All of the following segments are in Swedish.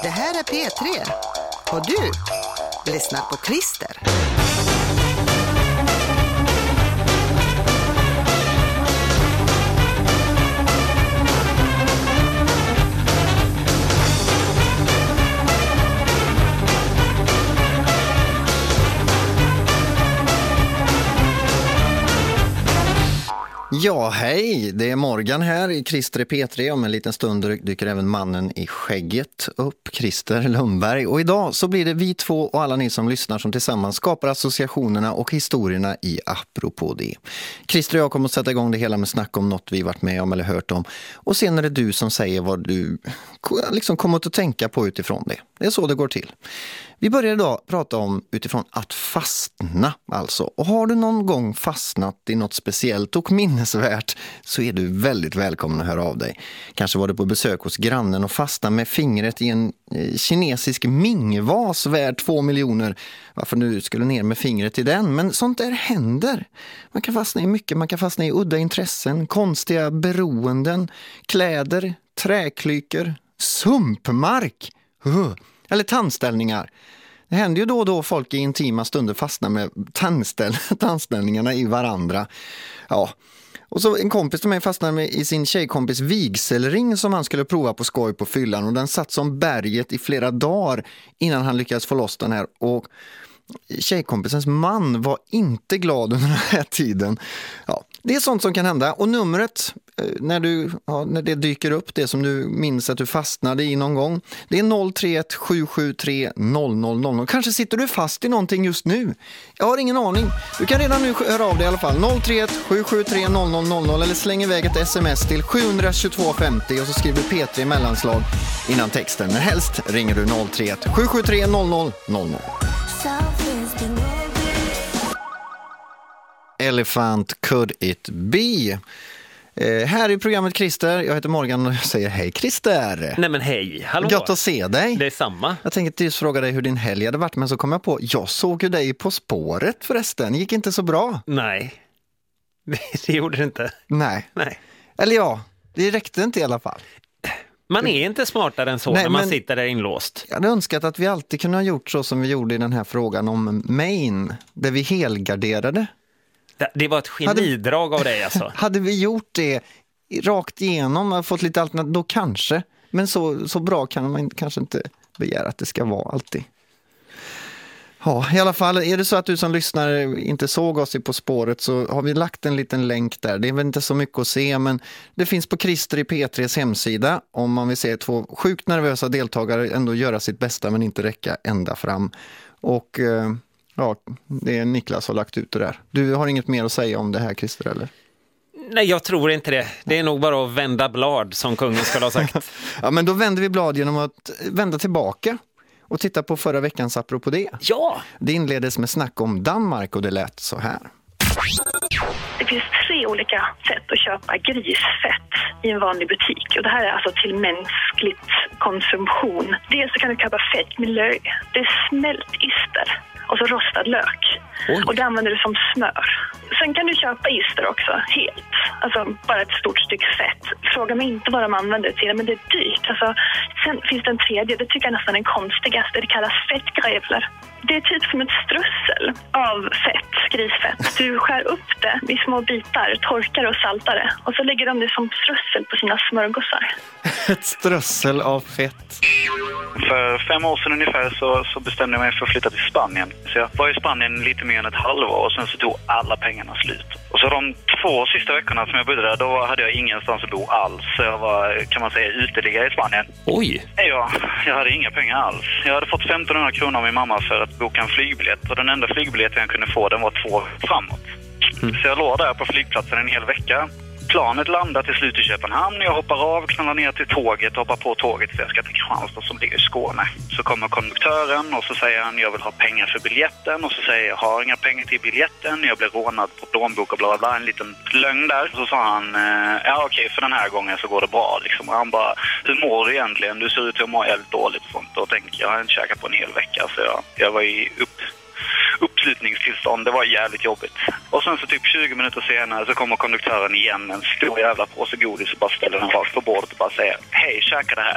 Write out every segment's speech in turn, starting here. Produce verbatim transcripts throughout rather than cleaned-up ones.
Det här är P tre. Och du lyssnar på Christer. Ja, hej, det är Morgan här i Christer i P tre. Om en liten stund dyker även mannen i skägget upp, Christer Lundberg. Och idag så blir det vi två och alla ni som lyssnar som tillsammans skapar associationerna och historierna i Apropå det. Christer och jag kommer att sätta igång det hela med snack om något vi varit med om eller hört om. Och sen är det du som säger vad du liksom kommer att tänka på utifrån det. Det är så det går till. Vi börjar idag prata om utifrån att fastna alltså. Och har du någon gång fastnat i något speciellt och minnesvärt så är du väldigt välkommen att höra av dig. Kanske var du på besök hos grannen och fastna med fingret i en eh, kinesisk mingvas värd två miljoner. Varför nu skulle ner med fingret i den? Men sånt där händer. Man kan fastna i mycket, man kan fastna i udda intressen, konstiga beroenden, kläder, träklyker, sumpmark. Uh. Eller tandställningar. Det händer ju då och då folk i intima stunder fastnar med tandställ- tandställningarna i varandra. Ja. Och så en kompis till mig fastnade med i sin tjejkompis vigselring som han skulle prova på skoj på fyllan. Och den satt som berget i flera dagar innan han lyckades få loss den här. Och tjejkompisens man var inte glad under den här tiden. Ja, det är sånt som kan hända. Och numret, när, du, ja, när det dyker upp, det som du minns att du fastnade i någon gång, det är noll tre ett sju sju tre noll noll noll noll. Kanske sitter du fast i någonting just nu. Jag har ingen aning. Du kan redan nu höra av dig i alla fall. noll tre ett sju sju tre noll noll noll noll eller släng iväg ett sms till sju två två fem noll och så skriver du P tre mellanslag innan texten. Men helst ringer du noll tre ett sju sju tre noll noll noll noll. Elephant Could It Be. Eh, här i programmet Christer, jag heter Morgan och jag säger hej Christer. Nej men hej, hallå. Gott att se dig. Det är samma. Jag tänkte just fråga dig hur din helg hade varit, men så kom jag på, jag såg ju dig På spåret förresten, gick inte så bra. Nej, det gjorde det inte. Nej. Nej. Eller ja, det räckte inte i alla fall. Man är inte smartare än så. Nej, när man sitter där inlåst. Jag hade önskat att vi alltid kunde ha gjort så som vi gjorde i den här frågan om Maine, där vi helgarderade. Det, det var ett genidrag hade, av dig alltså. Hade vi gjort det rakt igenom och fått lite alternativ, då kanske. Men så, så bra kan man kanske inte begära att det ska vara alltid. Ja, i alla fall, är det så att du som lyssnar inte såg oss i På spåret så har vi lagt en liten länk där. Det är väl inte så mycket att se, men det finns på Christer i P tres hemsida om man vill se två sjukt nervösa deltagare ändå göra sitt bästa men inte räcka ända fram. Och ja, det är Niklas har lagt ut det där. Du har inget mer att säga om det här, Christer, eller? Nej, jag tror inte det. Det är nog bara att vända blad, som kungen skulle ha sagt. Ja, men då vänder vi blad genom att vända tillbaka och titta på förra veckans Apropå det. Ja! Det inleddes med snack om Danmark och det lät så här. Det finns tre olika sätt att köpa grisfett i en vanlig butik. Och det här är alltså till mänskligt konsumtion. Dels så kan du köpa fett med löj. Det är smält ister och så rostad lök. Oj. Och det använder du som smör. Sen kan du köpa ister också, helt. Alltså bara ett stort stycke fett. Fråga mig inte vad de använder det till, men det är dyrt. Alltså, sen finns det en tredje, det tycker jag nästan är den konstigaste. Det kallas fettgrävlar. Det är typ som ett strössel av fett, grisfett. Du skär upp det i små bitar, torkar och saltar det. Och så lägger de det som strössel på sina smörgåsar. Ett strössel av fett. För fem år sedan ungefär så, så bestämde jag mig för att flytta till Spanien. Så jag var i Spanien lite mer än ett halvår och sen så tog alla pengarna slut. Och så de två sista veckorna som jag bodde där, då hade jag ingenstans att bo alls. Så jag var, kan man säga, uteliggare i Spanien. Oj! Ja, jag hade inga pengar alls. Jag hade fått femtonhundra kronor av min mamma för att boka en flygbiljett. Och den enda flygbiljetten jag kunde få, den var två framåt. Mm. Så jag låg där på flygplatsen en hel vecka. Planet landar till slut i Köpenhamn. Jag hoppar av, knallar ner till tåget, hoppar på tåget för jag ska till Kristianstad som ligger i Skåne. Så kommer konduktören och så säger han, jag vill ha pengar för biljetten. Och så säger jag, har inga pengar till biljetten. Jag blir rånad på plånbok och bla bla bla. En liten lögn där. Så sa han, ja okej, för den här gången så går det bra. Liksom. Och han bara, hur mår du egentligen? Du ser ut att må helt dåligt och sånt. Och tänkte, jag har inte käkat på en hel vecka. Så jag, jag var i upp... uppslutningstillstånd, det var jävligt jobbigt. Och sen så typ tjugo minuter senare så kommer konduktören igen med en stor jävla påse godis och bara ställer den rakt på bordet och bara säger, hej, käka det här.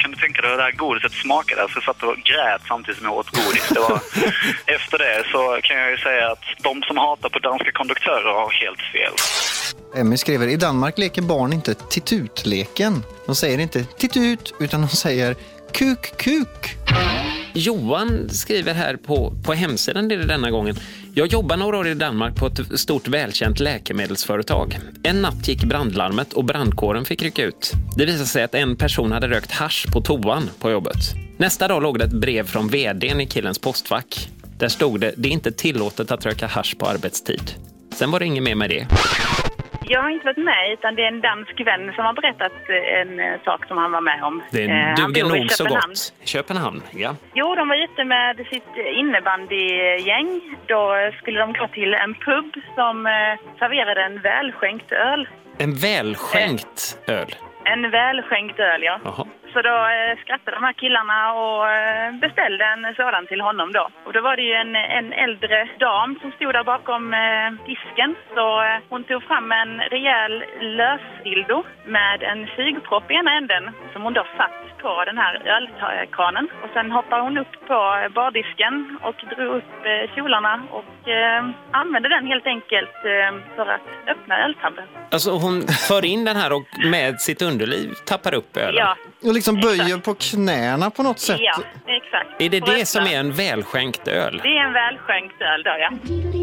kan du tänka dig hur det här godiset smakade? Alltså jag satt och grät samtidigt som jag åt godis. Det var, efter det så kan jag ju säga att de som hatar på danska konduktörer har helt fel. Emmy skriver, i Danmark leker barn inte titutleken. De säger inte titut, utan de säger kuk, kuk. Johan skriver här på, på hemsidan det denna gången. Jag jobbar några år i Danmark på ett stort välkänt läkemedelsföretag. En natt gick brandlarmet och brandkåren fick rycka ut. Det visade sig att en person hade rökt hasch på toan på jobbet. Nästa dag låg det ett brev från vdn i killens postfack. Där stod det, det är inte tillåtet att röka hasch på arbetstid. Sen var det inget mer med det. Jag har inte varit med, utan det är en dansk vän som har berättat en eh, sak som han var med om. Det Eh, han duger bor i nog så Köpenhamn. gott. Köpenhamn, ja. Jo, de var ute med sitt innebandygäng. Då skulle de gå till en pub som eh, serverade en välskänkt öl. En välskänkt öl. En välskänkt öl, ja. Jaha. Så då eh, skrattade de här killarna och eh, beställde en sådan till honom då. Och då var det ju en, en äldre dam som stod där bakom eh, disken. Så eh, hon tog fram en rejäl lösdildo med en sugpropp i ena änden som hon då satt på den här ölkranen. Och sen hoppade hon upp på bardisken och drog upp eh, kjolarna och eh, använde den helt enkelt eh, för att öppna öltabben. Alltså hon för in den här och med sitt underliv tappar upp ölen. Ja. Och liksom böjer Exakt. på knäna på något sätt. Ja, exakt. Är det Och det öppna. som är en välskänkt öl? Det är en välskänkt öl då, ja.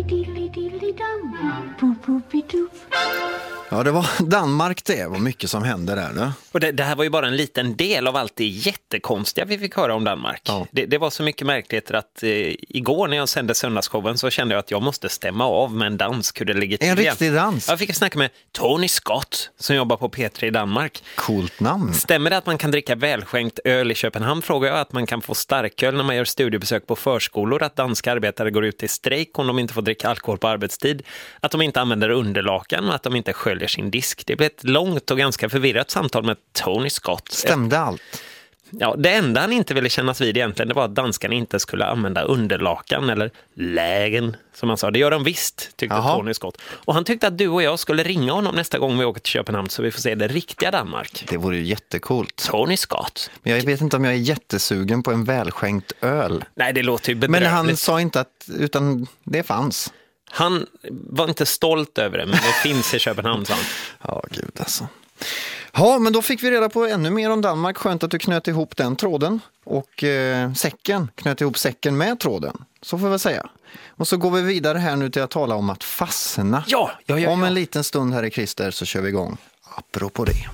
Ja, det var Danmark det. var mycket som hände där nu. Och det, det här var ju bara en liten del av allt det jättekonstiga vi fick höra om Danmark. Ja. Det, det var så mycket märkligheter att eh, igår när jag sände söndagsshowen så kände jag att jag måste stämma av med en dans. Hur det ligger till En igen. riktig dans. Jag fick snacka med Tony Scott som jobbar på P tre i Danmark. Coolt namn. Stämmer det att man kan dricka välskänkt öl i Köpenhamn? Frågar jag. Att man kan få starköl när man gör studiebesök på förskolor. Att danska arbetare går ut i strejk om de inte får dricka alkohol på arbetstid. Att de inte använder underlakan och att de inte sköljer sin disk. Det blev ett långt och ganska förvirrat samtal med Tony Scott. Stämde allt. Ja, det enda han inte ville kännas vid egentligen det var att danskarna inte skulle använda underlakan eller lägen som han sa. Det gör de visst, tyckte Jaha. Tony Scott. Och han tyckte att du och jag skulle ringa honom nästa gång vi åker till Köpenhamn så vi får se det riktiga Danmark. Det vore ju jättekult. Tony Scott. Men jag vet inte om jag är jättesugen på en välskänkt öl. Nej, det låter ju Men bedrövligt. han sa inte att, utan det fanns. Han var inte stolt över det, men det finns i Köpenhamn, sa han. Ja, gud alltså. Ja, men då fick vi reda på ännu mer om Danmark. Skönt att du knöt ihop den tråden. Och eh, säcken, knöt ihop säcken med tråden. Så får vi säga. Och så går vi vidare här nu till att tala om att fastna. Ja, ja, ja, Om ja. en liten stund här i Christer så kör vi igång. Apropå det.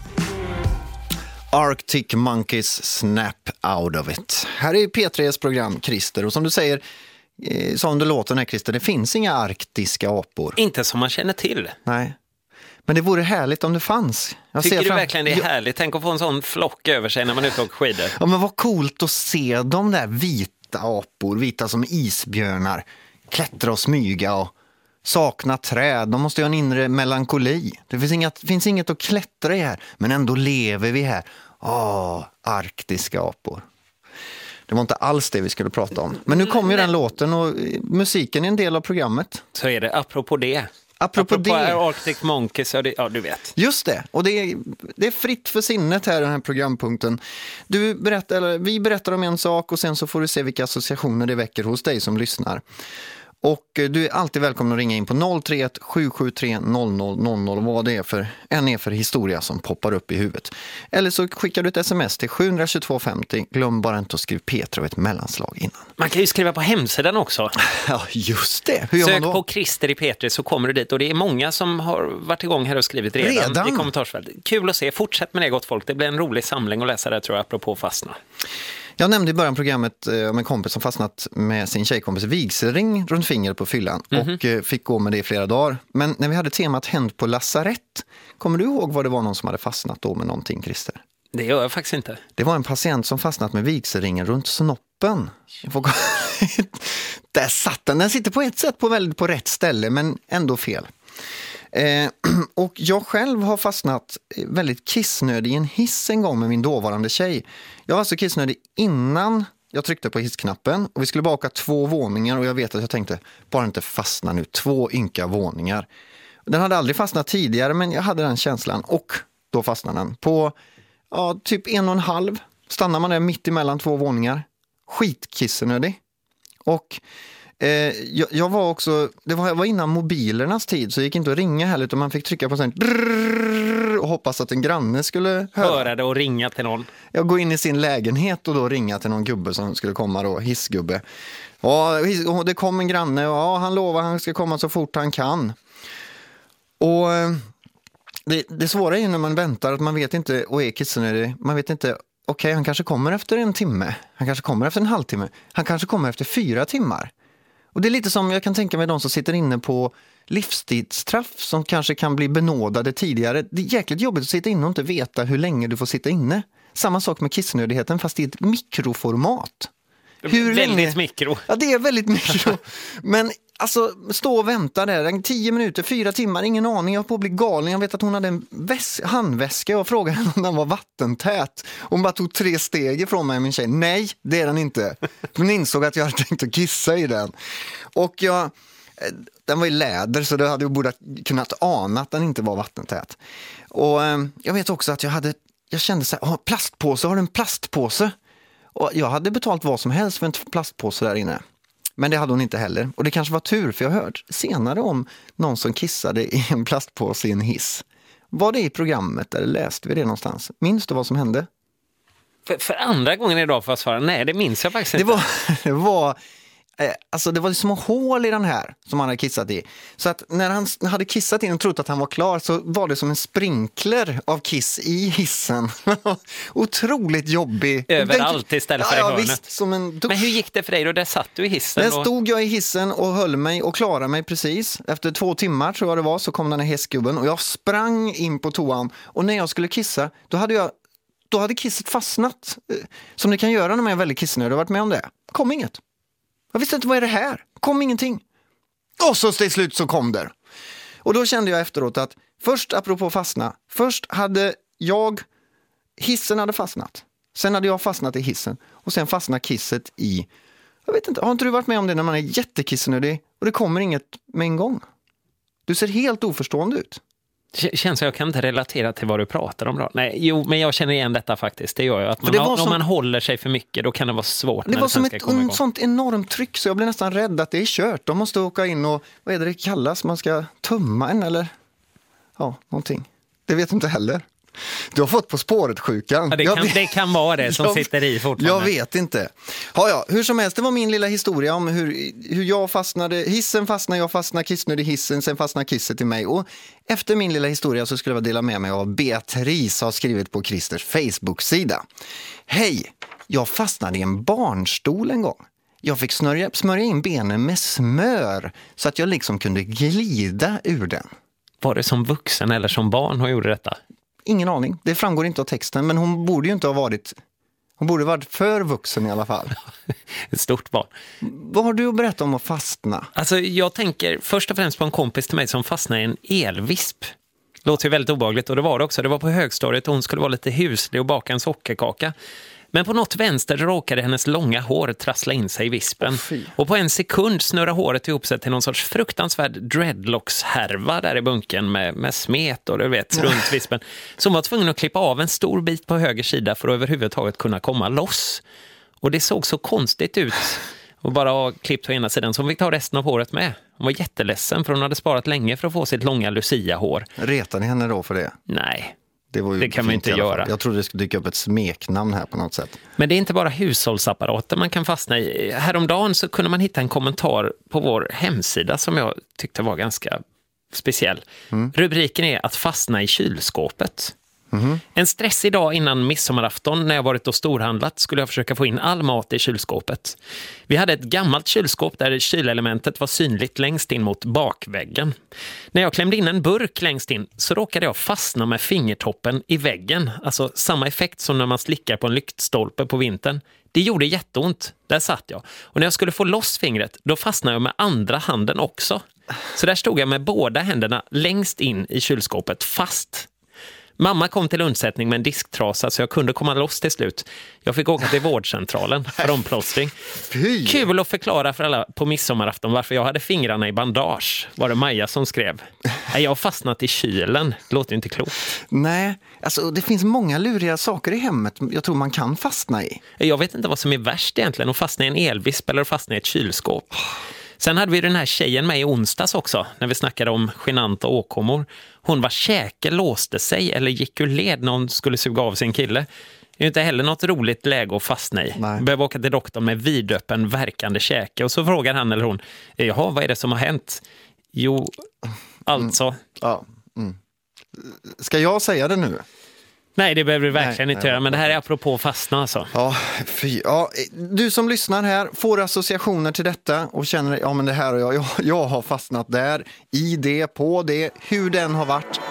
Arctic Monkeys Snap Out of It. Här är P tre:s program Christer. Och som du säger, eh, som det låter här Christer, det finns inga arktiska apor. Inte som man känner till. Nej. Men det vore härligt om det fanns. Jag Tycker ser du fram- verkligen det är Ja, härligt? Tänk att få en sån flock över sig när man är ute och åker skidor. Ja, men vad coolt att se de där vita apor, vita som isbjörnar, klättra och smyga och sakna träd. De måste ju ha en inre melankoli. Det finns inget, finns inget att klättra i här, men ändå lever vi här. Åh, arktiska apor. Det var inte alls det vi skulle prata om. Men nu kommer ju den låten och musiken är en del av programmet. Så är det, apropå det. Apropå, Apropå det. Arctic Monkeys, ja, det, ja du vet. Just det, och det är, det är fritt för sinnet här, den här programpunkten. Du berättar, eller vi berättar om en sak och sen så får du se vilka associationer det väcker hos dig som lyssnar. Och du är alltid välkommen att ringa in på noll tre ett sju sju tre noll noll noll noll vad det är för, en är för historia som poppar upp i huvudet. Eller så skickar du ett sms till sju två två fem noll. Glöm bara inte att skriva P tre och ett mellanslag innan. Man kan ju skriva på hemsidan också. Ja, just det. Hur gör Sök man då? på Christer i P tre så kommer du dit. Och det är många som har varit igång här och skrivit redan, Redan? i kommentarsfältet. Kul att se. Fortsätt med det, gott folk. Det blir en rolig samling att läsa det, tror jag, apropå fastna. Jag nämnde i början av programmet eh, om en kompis som fastnat med sin tjejkompis vigselring runt fingret på fyllan Mhm. och eh, fick gå med det i flera dagar. Men när vi hade temat hänt på lasarett, kommer du ihåg vad det var någon som hade fastnat då med någonting, Christer? Det gör jag faktiskt inte. Det var en patient som fastnat med vigselringen runt snoppen. Där satt den. Den sitter på ett sätt på, väldigt, på rätt ställe, men ändå fel. Eh, och jag själv har fastnat väldigt kissnödig i en hiss en gång med min dåvarande tjej. Jag var alltså kissnödig innan jag tryckte på hissknappen och vi skulle bara åka två våningar och jag vet att jag tänkte, bara inte fastna nu, två ynka våningar. Den hade aldrig fastnat tidigare, men jag hade den känslan och då fastnade den på ja, typ en och en halv stannar man där mitt emellan två våningar. Skitkissenödig. Och eh, jag, jag var också, det var, jag var innan mobilernas tid, så det gick inte att ringa heller, utan man fick trycka på sån och hoppas att en granne skulle höra. Höra det och ringa till någon. Jag går in i sin lägenhet och då ringa till någon gubbe som skulle komma då, hissgubbe. Ja, det kom en granne och ja, han lovar han ska komma så fort han kan. Och det, det svåra är ju när man väntar att man vet inte, och är kissenödig, man vet inte, okej okay, han kanske kommer efter en timme, han kanske kommer efter en halvtimme, han kanske kommer efter fyra timmar. Och det är lite som jag kan tänka mig de som sitter inne på livstidsstraff som kanske kan bli benådade tidigare. Det är jäkligt jobbigt att sitta inne och inte veta hur länge du får sitta inne. Samma sak med kissenödigheten fast i ett mikroformat. Hur väldigt länge? mikro. Ja, det är väldigt mikro. Men alltså, stå och vänta där. Tio minuter, fyra timmar, ingen aning. Jag var på att bli galen. Jag vet att hon hade en väs- handväska och frågade henne om den var vattentät. Hon bara tog tre steg ifrån mig, min tjej. Nej, det är den inte. Hon insåg att jag hade tänkt att kissa i den. Och jag... Den var i läder, så det hade jag borde kunnat ana att den inte var vattentät. Och eh, jag vet också att jag hade... Jag kände så här, plastpåse, har du en plastpåse? Och jag hade betalt vad som helst för en plastpåse där inne. Men det hade hon inte heller. Och det kanske var tur, för jag hörde senare om någon som kissade i en plastpåse i en hiss. Var det i programmet eller läste vi det någonstans? Minns du vad som hände? För, för andra gången idag får jag svara, nej det minns jag faktiskt inte. Det var... Det var eh, alltså det var små hål i den här som han hade kissat i. Så att när han hade kissat in och trott att han var klar så var det som en sprinkler av kiss i hissen. Otroligt jobbig. Överallt istället för ja, i ja, hörnet. Visst, som en Men hur gick det för dig då? Där satt du i hissen. Där och... stod jag i hissen och höll mig och klarade mig precis. Efter två timmar tror jag det var så kom den här hästgubben och jag sprang in på toan. Och när jag skulle kissa, då hade jag då hade kisset fastnat. Som det kan göra när man är väldigt kissnödig. Du har varit med om det. Kom inget. Jag visste inte, vad är det här? Kom ingenting. Och så till slut så kom det. Och då kände jag efteråt att först, apropå fastna, först hade jag, hissen hade fastnat. Sen hade jag fastnat i hissen. Och sen fastnade kisset i, jag vet inte, har inte du varit med om det när man är jättekissnödig och det kommer inget med en gång? Du ser helt oförstående ut. Känns som jag kan inte relatera till vad du pratar om då. Nej, jo, men jag känner igen detta faktiskt. Det gör jag. Att man, det var om som, man håller sig för mycket, då kan det vara svårt. Det var som ett en sånt enormt tryck så jag blev nästan rädd att det är kört. De måste åka in och, vad är det det kallas? Man ska tumma en eller ja, någonting. Det vet jag inte heller. Du har fått På spåret-sjukan. Ja, det, kan, det kan vara det som jag, sitter i fortfarande. Jag vet inte. Ja, ja, hur som helst, det var min lilla historia om hur, hur jag fastnade. Hissen fastnade, jag fastnade, kissnödig i hissen, sen fastnade kisset i mig. Och efter min lilla historia så skulle jag dela med mig av Beatrice har skrivit på Christers Facebook-sida. Hej, jag fastnade i en barnstol en gång. Jag fick smörja, smörja in benen med smör så att jag liksom kunde glida ur den. Var det som vuxen eller som barn hon gjorde detta? Ingen aning. Det framgår inte av texten, men hon borde ju inte ha varit hon borde ha varit för vuxen i alla fall. Ett stort barn. Vad har du att berätta om att fastna? Alltså jag tänker först och främst på en kompis till mig som fastnade i en elvisp. Låter ju väldigt obehagligt och det var det också. Det var på högstadiet och hon skulle vara lite huslig och baka en sockerkaka. Men på något vänster råkade hennes långa hår trassla in sig i vispen. Oh, och på en sekund snurrade håret ihop sig till någon sorts fruktansvärd dreadlocks-härva där i bunken med, med smet och du vet, runt vispen. Så hon var tvungen att klippa av en stor bit på höger sida för att överhuvudtaget kunna komma loss. Och det såg så konstigt ut och bara ha klippt på ena sidan så hon fick ta resten av håret med. Hon var jätteledsen för hon hade sparat länge för att få sitt långa Lucia-hår. Retade ni henne då för det? Nej. Det, var ju det kan man inte göra. Jag trodde det skulle dyka upp ett smeknamn här på något sätt. Men det är inte bara hushållsapparater man kan fastna i. Häromdagen så kunde man hitta en kommentar på vår hemsida som jag tyckte var ganska speciell. Mm. Rubriken är att fastna i kylskåpet. Mm. En stressig dag innan midsommarafton när jag varit och storhandlat skulle jag försöka få in all mat i kylskåpet. Vi hade ett gammalt kylskåp där kylelementet var synligt längst in mot bakväggen. När jag klämde in en burk längst in så råkade jag fastna med fingertoppen i väggen. Alltså samma effekt som när man slickar på en lyktstolpe på vintern. Det gjorde jätteont. Där satt jag. Och när jag skulle få loss fingret då fastnade jag med andra handen också. Så där stod jag med båda händerna längst in i kylskåpet fast. Mamma kom till undsättning med en disktrasa så jag kunde komma loss till slut. Jag fick åka till vårdcentralen för omplåstring. Fy. Kul att förklara för alla på midsommarafton varför jag hade fingrarna i bandage, var det Maja som skrev. Nej, jag har fastnat i kylen. Det låter inte klokt. Nej, alltså det finns många luriga saker i hemmet jag tror man kan fastna i. Jag vet inte vad som är värst egentligen, att fastna i en elvisp eller att fastna i ett kylskåp. Sen hade vi den här tjejen med i onsdags också, när vi snackade om genanta åkommor. Hon var käke låste sig eller gick ur led när hon skulle suga av sin kille. Det är inte heller något roligt läge att fastna i. Nej. Behöver åka till doktorn med vidöppen verkande käke. Och så frågar han eller hon, jaha, vad är det som har hänt? Jo, alltså. Mm. Ja. Mm. Ska jag säga det nu? Nej, det behöver du verkligen nej, inte nej, göra. Men det här är apropå fastna alltså. Ja, fy, ja, du som lyssnar här får associationer till detta och känner, ja men det här och jag, jag, jag har fastnat där, i det, på det, hur den har varit.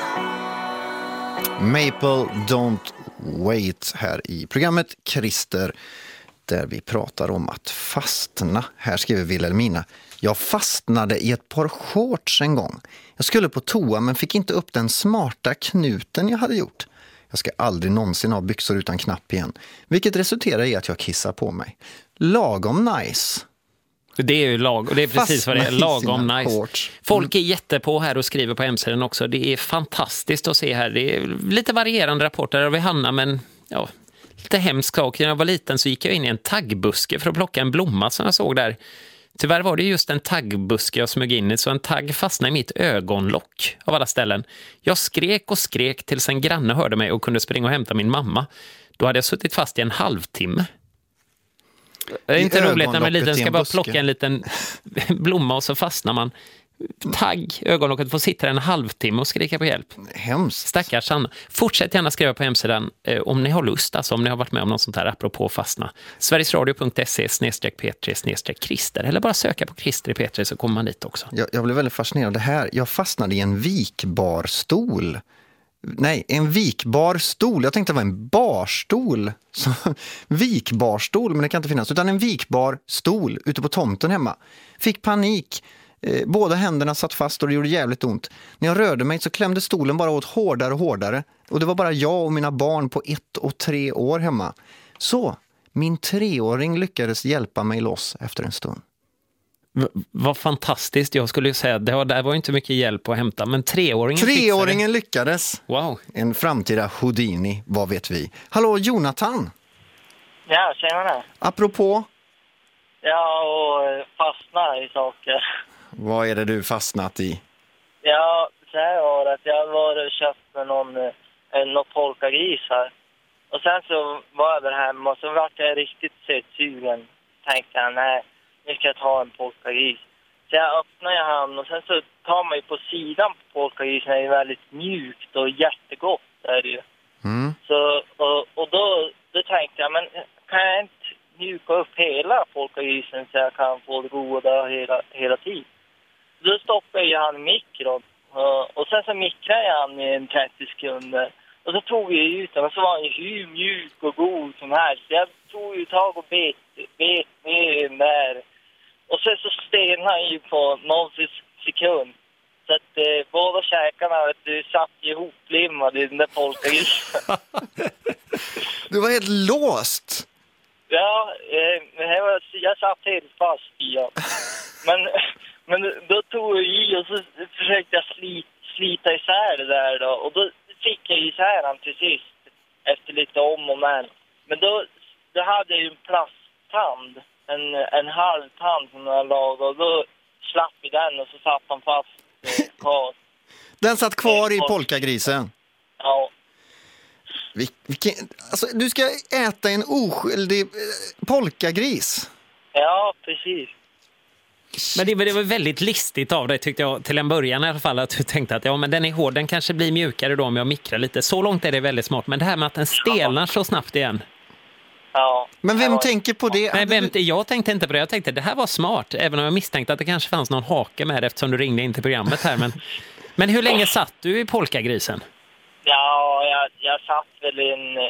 Maple Don't Wait här i programmet Christer, där vi pratar om att fastna. Här skriver Wilhelmina: jag fastnade i ett par shorts en gång. Jag skulle på toa men fick inte upp den smarta knuten jag hade gjort. Jag ska aldrig någonsin ha byxor utan knapp igen. Vilket resulterar i att jag kissar på mig. Lagom nice. Det är ju lag, och det är precis vad det är, lagom nice. Shorts. Folk är jättepå här och skriver på hemsidan också. Det är fantastiskt att se här. Det är lite varierande rapporter över Hanna, men ja, lite hemskt sak. När jag var liten så gick jag in i en taggbuske för att plocka en blomma som jag såg där. Tyvärr var det just en taggbuske jag smög in i, så en tagg fastnade i mitt ögonlock av alla ställen. Jag skrek och skrek tills en granne hörde mig och kunde springa och hämta min mamma. Då hade jag suttit fast i en halvtimme. Det är I inte roligt när man är liten ögonlocket i ska en bara buske. plocka en liten blomma och så fastnar man. Tagg, ögonlocket, får sitta en halvtimme och skrika på hjälp. Hemskt. Stackars Anna. Fortsätt gärna skriva på hemsidan eh, om ni har lust, alltså om ni har varit med om något sånt här apropå fastna. sverigesradio punkt se snedstreck p tre snedstreck Christer, eller bara söka på Christer i P tre så kommer man dit också. Jag, jag blev väldigt fascinerad av det här. Jag fastnade i en vikbar stol. Nej, en vikbar stol. Jag tänkte det var en barstol. Så, vikbar stol, men det kan inte finnas. Utan en vikbar stol ute på tomten hemma. Fick panik. Eh, båda händerna satt fast och det gjorde jävligt ont. När jag rörde mig så klämde stolen bara åt hårdare och hårdare. Och det var bara jag och mina barn på ett och tre år hemma. Så, min treåring lyckades hjälpa mig loss efter en stund. V- vad fantastiskt. Jag skulle ju säga att det var, där var inte mycket hjälp att hämta, men treåringen Treåringen lyckades. Wow. En framtida Houdini, vad vet vi. Hallå, Jonathan. Ja, tjena. Apropå, Ja, och fastna i saker. vad är det du fastnat i? Ja, så här var det att jag var och köpte någon, eh, någon polkagris här. Och sen så var jag där hemma och så var jag riktigt sötsugen. Tänkte jag, nej, nu ska jag ta en polkagris. Så jag öppnade han och sen så tar man ju på sidan på polkagrisen, är ju väldigt mjukt och jättegott är det ju. Mm. Så, och, och då, då tänkte jag, men kan jag inte mjuka upp hela polkagrisen så jag kan få det goda hela, hela tiden? Då stoppade jag han i mikron och, och sen så mikrade jag han i en trettio sekunder. Och så tog jag ut den och så var han ju hur mjuk och god som helst. Så jag tog ju tag och bet, bet ner den där. Och sen så stenade han ju på någon sekund. Så att eh, båda käkarna vet du, satt ihoplimmade i den där polkagrisen. Du var helt låst. Ja, eh, här var, jag satt helt fast i ja. Men, men då tog jag i och så försökte jag slit, slita isär det där då. Och då fick jag isär han till sist efter lite om och men. Men då, då hade jag ju en plasttand, en, en halv tand som jag lagade. Och då slapp vi den och så satt han fast eh, kvar. Den satt kvar i polkagrisen. Ja. Vil- Vilken, alltså, du ska äta en oskyldig eh, polkagris. Ja, precis. Men det, det var väldigt listigt av dig tyckte jag till en början i alla fall, att du tänkte att ja, men den är hård, den kanske blir mjukare då om jag mikrar lite. Så långt är det väldigt smart, men det här med att den stelnar så snabbt igen. Ja. Men vem Ja. tänker på det? Nej, Hade vem, du- jag tänkte inte på det, jag tänkte det här var smart, även om jag misstänkte att det kanske fanns någon hake med eftersom du ringde in till programmet här. Men, men hur länge satt du i polkagrisen? Ja, jag, jag satt väl i en...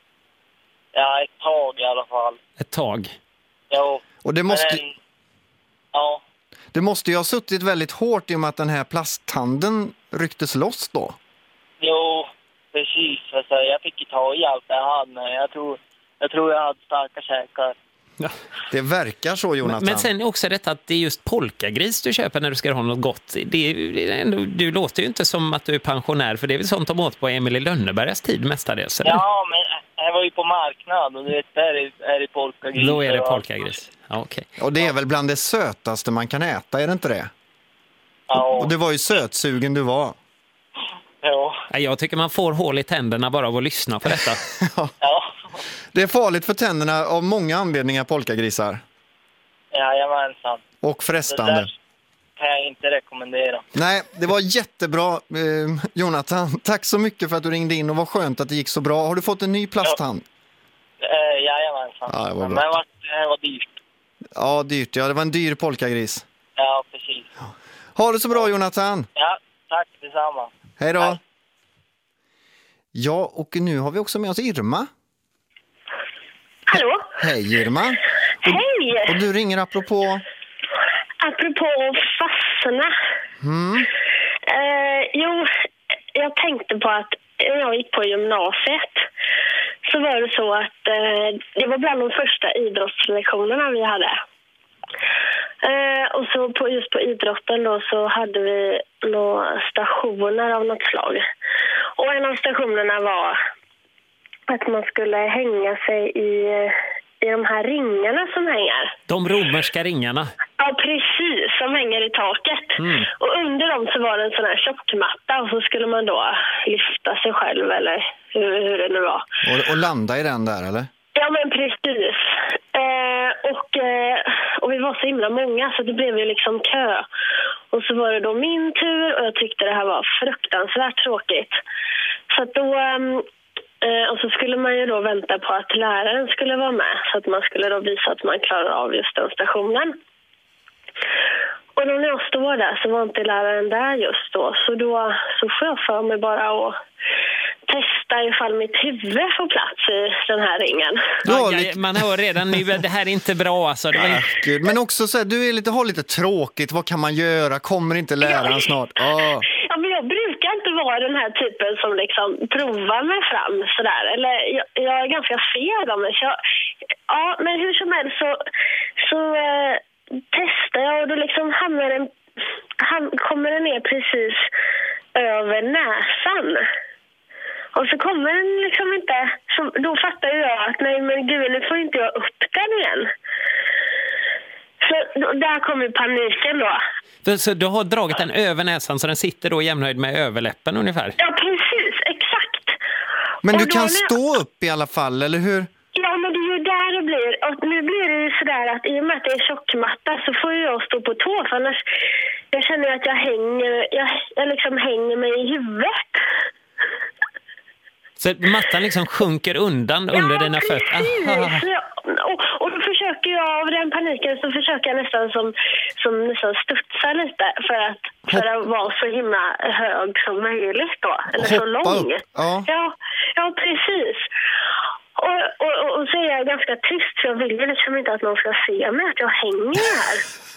Ja, ett tag i alla fall. Ett tag. Och Jo. det Men, måste, ja. det måste ju ha suttit väldigt hårt i och med att den här plasttanden rycktes loss då. Jo, precis. Alltså, jag fick ju ta i allt jag hade, men jag tror, jag tror jag hade starka käkar. Ja. Det verkar så, Jonathan. Men sen också detta att det är just polkagris du köper när du ska ha något gott. Det är, det är ändå, du låter ju inte som att du är pensionär, för det är väl sånt de åt på Emil i Lönnebergas tid mestadels, eller? Ja, men jag var ju på marknad och du vet, där är, är det polkagris. Då är det polkagris. Ja, okej. Och det är väl bland det sötaste man kan äta, är det inte det? Ja. Och det var ju sötsugen du var. Ja. Jag tycker man får hål i tänderna bara av att lyssna på detta. Ja. Det är farligt för tänderna av många anledningar, polkagrisar. Jajamensan. Och Det frestande. där kan jag inte rekommendera. Nej, det var jättebra, eh, Jonathan. Tack så mycket för att du ringde in och vad skönt att det gick så bra. Har du fått en ny plasthand? Eh, jajamensan. Ja, det var bra. Men det var, det var dyrt. Ja, dyrt. Ja, det var en dyr polkagris. Ja, precis. Ha det så bra, Jonathan. Ja, tack detsamma. Hej då. Hej. Ja, och nu har vi också med oss Irma. Hallå? Hej, Irma. Hej! Och du ringer apropå... Apropå att fastna. Mm. Eh, jo, jag tänkte på att när jag gick på gymnasiet så var det så att eh, det var bland de första idrottslektionerna vi hade. Eh, och så på, just på idrotten då så hade vi några stationer av något slag. Och en av stationerna var att man skulle hänga sig i, i de här ringarna som hänger. De romerska ringarna. Ja, precis. Som hänger i taket. Mm. Och under dem så var det en sån här tjockmatta och så skulle man då lyfta sig själv eller hur, hur det nu var. Och, och landa i den där, eller? Ja, men precis. Eh, och, eh, och vi var så himla många så det blev ju liksom kö. Och så var det då min tur och jag tyckte det här var fruktansvärt tråkigt. Så att då... Eh, och så skulle man ju då vänta på att läraren skulle vara med. Så att man skulle då visa att man klarar av just den stationen. Och då när jag står där så var inte läraren där just då. Så då så får jag för mig bara att testa ifall mitt huvud får plats i den här ringen. Ja, Aj, aj, lite... man hör redan nu att det här är inte bra. Alltså. Det var... Ah, Gud. Men också så här, du är lite, har lite tråkigt. Vad kan man göra? Kommer inte läraren snart? Oh. Ja, men jag brukar inte vara den här typen som liksom provar mig fram sådär. Eller jag, jag är ganska fel om det. Så jag, ja, men hur som helst så, så eh, testar jag och då liksom hamnar den, ham, kommer den ner precis över näsan. Och så kommer den liksom inte, så då fattar jag att nej men gud, nu får inte jag upp den igen. Så då, där kommer paniken då. Så, så du har dragit den över näsan så den sitter då jämnhöjd med överläppen ungefär? Ja, precis, exakt. Men Och du då kan när- stå upp i alla fall, eller hur? Ja, men det är ju där det blir. Och nu blir det ju sådär att i och med att det är tjockmatta så får ju jag stå på tå. För annars, jag känner att jag hänger, jag, jag liksom hänger mig i huvudet. Så mattan liksom sjunker undan under dina fötter? Precis. Ja, och, och då försöker jag, av den paniken så försöker jag nästan som, som nästan studsa lite för att, för att vara så himla hög som möjligt då. Eller så Hoppa lång. upp, ja. Ja, ja, precis. Och, och, och, och så är jag ganska tyst för jag vill ju liksom inte att någon ska se mig att jag hänger här.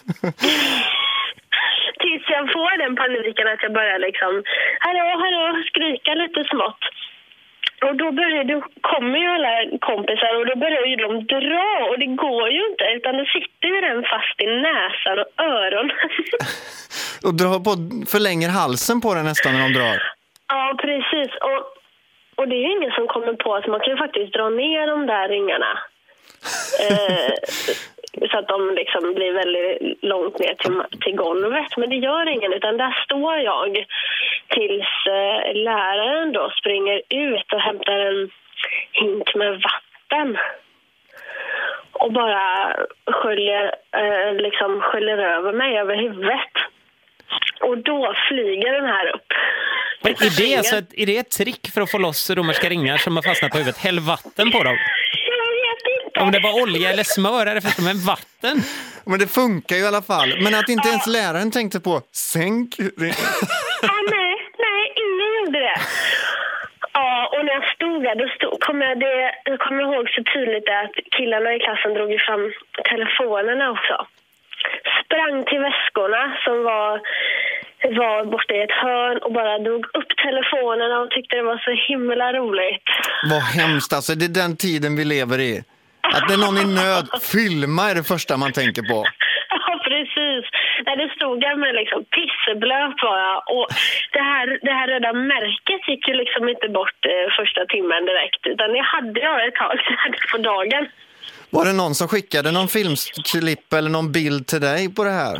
Tills jag får den paniken att jag börjar liksom hallå, hallå, skrika lite smått. Och då, börjar, då kommer ju alla kompisar och då börjar ju de dra och det går ju inte utan då sitter ju den fast i näsan och öronen. Och drar på, förlänger halsen på den nästan när de drar. Ja, precis. Och, och det är ju ingen som kommer på att man kan ju faktiskt dra ner de där ringarna. eh, så att de liksom blir väldigt långt ner till, till golvet. Men det gör ingen, utan där står jag tills eh, läraren då springer ut och hämtar en hink med vatten. Och bara sköljer, eh, liksom sköljer över mig över huvudet. Och då flyger den här upp. Men är, det alltså ett, är det ett trick för att få loss romerska ringar som har fastnat på huvudet? Häll vatten på dem? Jag vet inte. Om det var olja eller smör är det förstås, men vatten? Men det funkar ju i alla fall. Men att inte ens läraren tänkte på sänk. Ja, nej, nej, ingen gjorde det. Ja, och när jag stod där, då stod, kom jag, det, jag kommer ihåg så tydligt att killarna i klassen drog ju fram telefonerna också. Sprang till väskorna som var, var borta i ett hörn och bara drog upp telefonerna och tyckte det var så himla roligt. Vad hemskt, alltså det är den tiden vi lever i. Att det är någon i nöd, filma är det första man tänker på. Ja, precis. När det stod jag med liksom pisseblöt var jag. Och det här, det här röda märket gick ju liksom inte bort eh, första timmen direkt. Utan det hade jag ett tag på dagen. Var det någon som skickade någon filmklipp eller någon bild till dig på det här?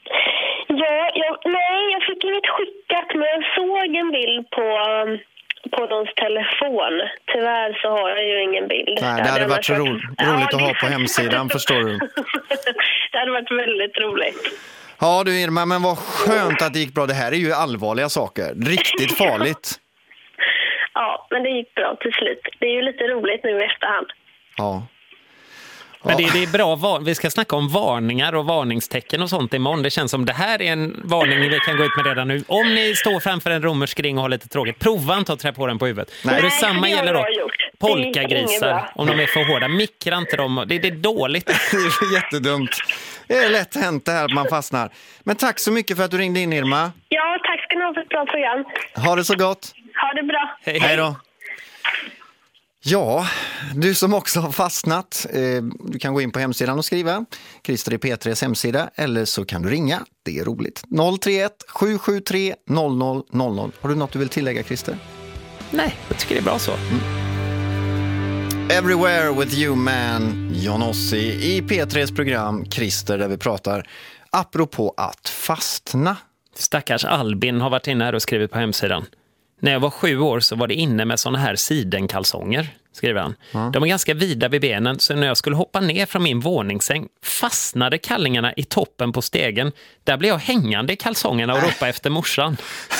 Ja, jag, nej, jag fick inget skickat, men jag såg en bild på, på någons telefon. Tyvärr så har jag ju ingen bild. Nej, det hade varit så ro, roligt ja, att ha på hemsidan, förstår du. Det hade varit väldigt roligt. Ja du Irma, men vad skönt att det gick bra. Det här är ju allvarliga saker. Riktigt farligt. Ja, men det gick bra till slut. Det är ju lite roligt nu i efterhand. Ja. Men det, det är bra, vi ska snacka om varningar och varningstecken och sånt imorgon. Det känns som det här är en varning vi kan gå ut med redan nu. Om ni står framför en romersk ring och har lite tråkigt, prova inte att trä på den på huvudet. Nej. Och det samma det gäller då polkagrisar, om de är för hårda. Mikra inte dem, det, det är dåligt. Det är jättedumt. Det är lätt hänt det här att man fastnar. Men tack så mycket för att du ringde in, Irma. Ja, tack ska ni ha för ett bra program. Ha det så gott. Ha det bra. Hej, Hej då. Ja, du som också har fastnat, eh, du kan gå in på hemsidan och skriva Christer i P tre:s hemsida, eller så kan du ringa, det är roligt. noll tre ett sju sju tre noll noll noll noll. Har du något du vill tillägga, Christer? Nej, jag tycker det är bra så. Mm. Everywhere with you man, John Ossi i P tre:s program Christer, där vi pratar apropå att fastna. Stackars Albin har varit inne här och skrivit på hemsidan. När jag var sju år så var det inne med såna här sidenkalsonger, skriver han. Mm. De var ganska vida vid benen, så när jag skulle hoppa ner från min våningssäng fastnade kallingarna i toppen på stegen. Där blev jag hängande i kalsongerna och ropade efter morsan.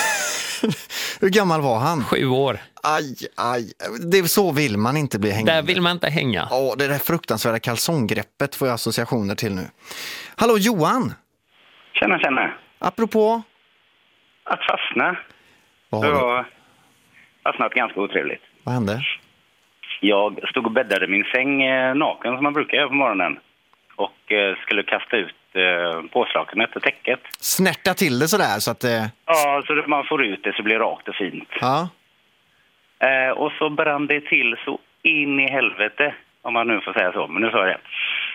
Hur gammal var han? Sju år. Aj, aj. Det, så vill man inte bli hängande. Där vill man inte hänga. Ja, det där fruktansvärda kalsonggreppet får jag associationer till nu. Hallå Johan! Tjena, tjena. Apropå? Att fastna. Vad Det har var fastnat ganska otrevligt. Vad hände? Jag stod och bäddade min säng eh, naken som man brukar göra på morgonen. Och eh, skulle kasta ut eh, påslakanet och täcket. Snärta till det sådär så att det... Eh... Ja, så att man får ut det så blir det rakt och fint. Ja. Eh, och så brann det till så in i helvete, om man nu får säga så. Men nu sa jag det.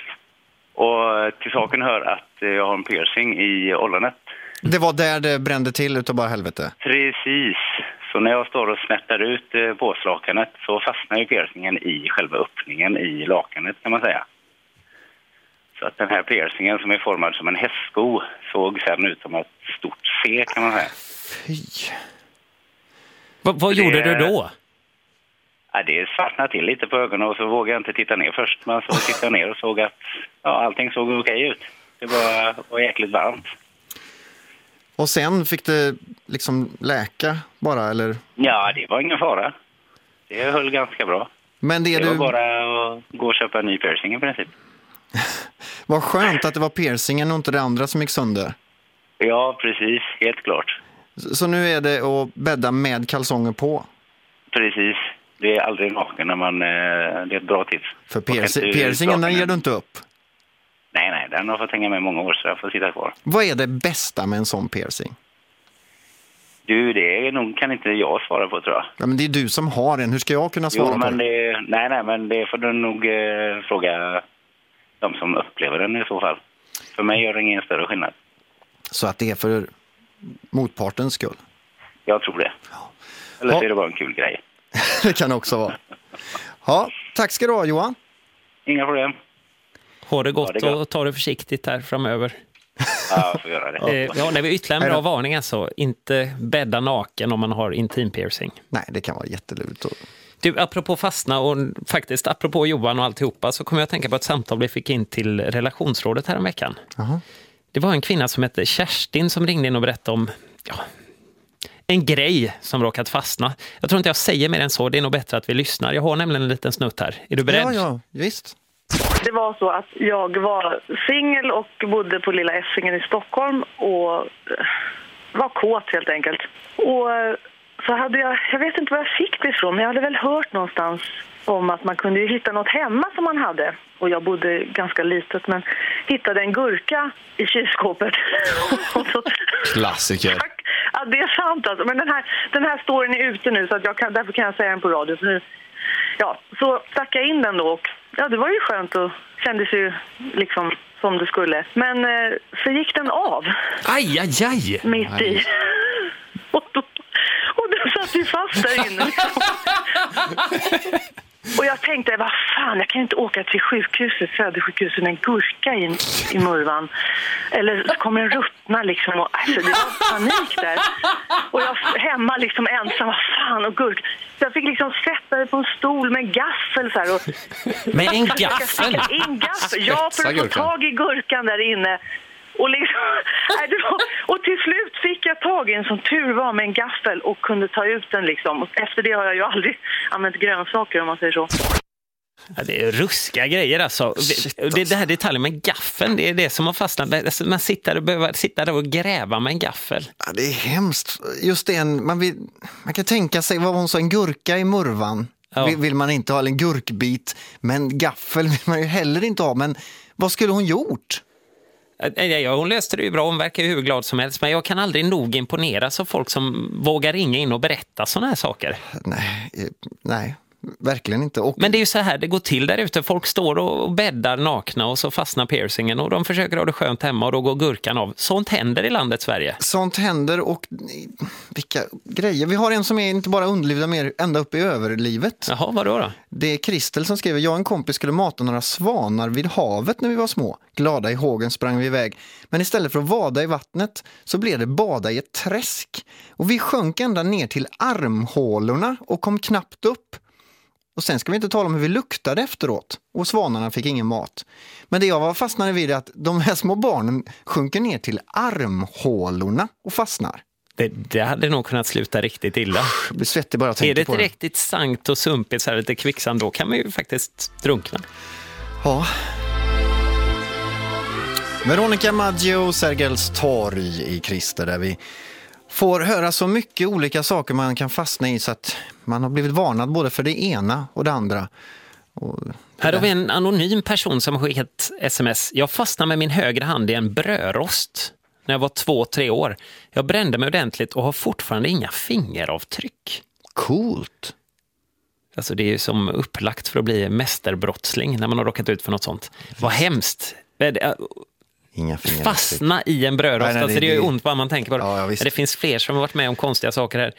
Och till saken hör att eh, jag har en piercing i ollonet. Det var där det brände till utav bara helvete? Precis. Så när jag står och snärtar ut eh, påslakanet så fastnar ju piercingen i själva öppningen i lakanet, kan man säga. Så att den här piercingen som är formad som en hästsko såg sedan ut som ett stort C, kan man säga. Fy. Va, vad det, gjorde du då? Ja, det svartnade till lite på ögonen och så vågade jag inte titta ner först. Men så tittade jag ner och såg att ja, allting såg okej ut. Det var, var jäkligt varmt. Och sen fick det liksom läka bara, eller? Ja, det var ingen fara. Det höll ganska bra. Men det, det du... var bara att gå och köpa en ny piercing i princip. Vad skönt att det var piercingen och inte det andra som gick sönder. Ja, precis. Helt klart. Så, så nu är det att bädda med kalsonger på? Precis. Det är aldrig naken när man... Eh, det är ett bra tips. För piercing, piercingen, den ger du inte upp? Nej, nej. Den har fått hänga med många år så jag får sitta kvar. Vad är det bästa med en sån piercing? Du, det är nog, kan inte jag svara på, tror jag. Ja, men det är du som har en. Hur ska jag kunna svara jo, på men det? det? Nej, nej, men det får du nog eh, fråga de som upplever den i så fall. För mig gör det ingen större skillnad. Så att det är för motpartens skull? Jag tror det. Ja. Eller så ja. är det bara en kul grej. Det kan också vara. Ja, tack ska du ha, Johan. Inga problem. Ha det gott, ja, det och ta det försiktigt här framöver. Ja, jag får göra det. Eh, ja, det var ytterligare en bra varning alltså. Inte bädda naken om man har intim piercing. Nej, det kan vara jättelurigt. Du, apropå fastna och faktiskt apropå Johan och alltihopa, så kommer jag att tänka på ett samtal vi fick in till relationsrådet här en veckan. Aha. Det var en kvinna som hette Kerstin som ringde in och berättade om ja, en grej som råkat fastna. Jag tror inte jag säger mer än så, det är nog bättre att vi lyssnar. Jag har nämligen en liten snutt här. Är du beredd? Ja, ja, visst. Det var så att jag var singel och bodde på Lilla Essingen i Stockholm och var kåt helt enkelt. Och så hade jag, jag vet inte var jag fick det ifrån, men jag hade väl hört någonstans om att man kunde hitta något hemma som man hade. Och jag bodde ganska litet, men hittade en gurka i kylskåpet. Klassiker. Ja, det är sant alltså. Men den här, den här storyn är ute nu så att jag kan, därför kan jag säga den på radio. Så, nu, ja, så stack jag in den då och ja, det var ju skönt och kändes ju liksom som det skulle. Men eh, så gick den av. Aj, aj, aj! Mitt aj. i. Och då, och då satt vi fast där inne. Liksom. Och jag tänkte, vad fan, jag kan inte åka till sjukhuset, Södersjukhuset med en gurka i, i murvan. Eller så kommer en ruttna liksom. Och, alltså, det var panik där. Och jag hemma liksom ensam, vad fan, och gurka. Så jag fick liksom sätta mig på en stol med en gaffel så här. Och, med en gaffel? En gaffel, ja, för att få tag i gurkan där inne. Och, liksom, nej, det var, och till slut fick jag tag i en som tur var med en gaffel och kunde ta ut den liksom. Och efter det har jag ju aldrig använt grönsaker om man säger så. Ja, det är ruska grejer alltså. Shit, alltså. Det, det här detaljen med gaffeln, det är det som har fastnat. Man sitter och behöver sitta där och gräva med en gaffel. Ja, det är hemskt. Just det, en, man, vill, man kan tänka sig vad hon sa, en gurka i murvan. Ja. Vill, vill man inte ha, eller en gurkbit. Men gaffel vill man ju heller inte ha. Men vad skulle hon gjort? Ja, hon löste det ju bra, hon verkar ju hur glad som helst. Men jag kan aldrig nog imponeras av folk som vågar ringa in och berätta såna här saker. Nej, nej. Verkligen inte. Och... Men det är ju så här det går till där ute. Folk står och bäddar nakna och så fastnar piercingen och de försöker ha det skönt hemma och då går gurkan av. Sånt händer i landet Sverige. Sånt händer och vilka grejer. Vi har en som är inte bara underliv utan mer ända upp i överlivet. Jaha, vadå då? Det är Kristel som skriver, jag och en kompis skulle mata några svanar vid havet när vi var små. Glada i hågen sprang vi iväg. Men istället för att vada i vattnet så blev det bada i ett träsk. Och vi sjönk ända ner till armhålorna och kom knappt upp. Och sen ska vi inte tala om hur vi luktade efteråt. Och svanarna fick ingen mat. Men det jag var fastnade vid är att de här små barnen sjunker ner till armhålorna och fastnar. Det, det hade nog kunnat sluta riktigt illa. Jag blir svettig bara att tänka på det. Är det riktigt sankt och sumpigt så här lite kvicksand, då kan man ju faktiskt drunkna. Ja. Veronica Maggio, Sergels torg i Christer, där vi får höra så mycket olika saker man kan fastna i så att man har blivit varnad både för det ena och det andra. Och det här har vi en anonym person som har skickat sms. Jag fastnade med min högra hand i en brödrost när jag var två, tre år. Jag brände mig ordentligt och har fortfarande inga fingeravtryck. Coolt. Alltså det är ju som upplagt för att bli mästerbrottsling när man har råkat ut för något sånt. Vad hemskt. Inga fastna i en brödrost. Nej, nej, alltså det är ju ont vad man tänker på. Ja, ja, det finns fler som har varit med om konstiga saker här.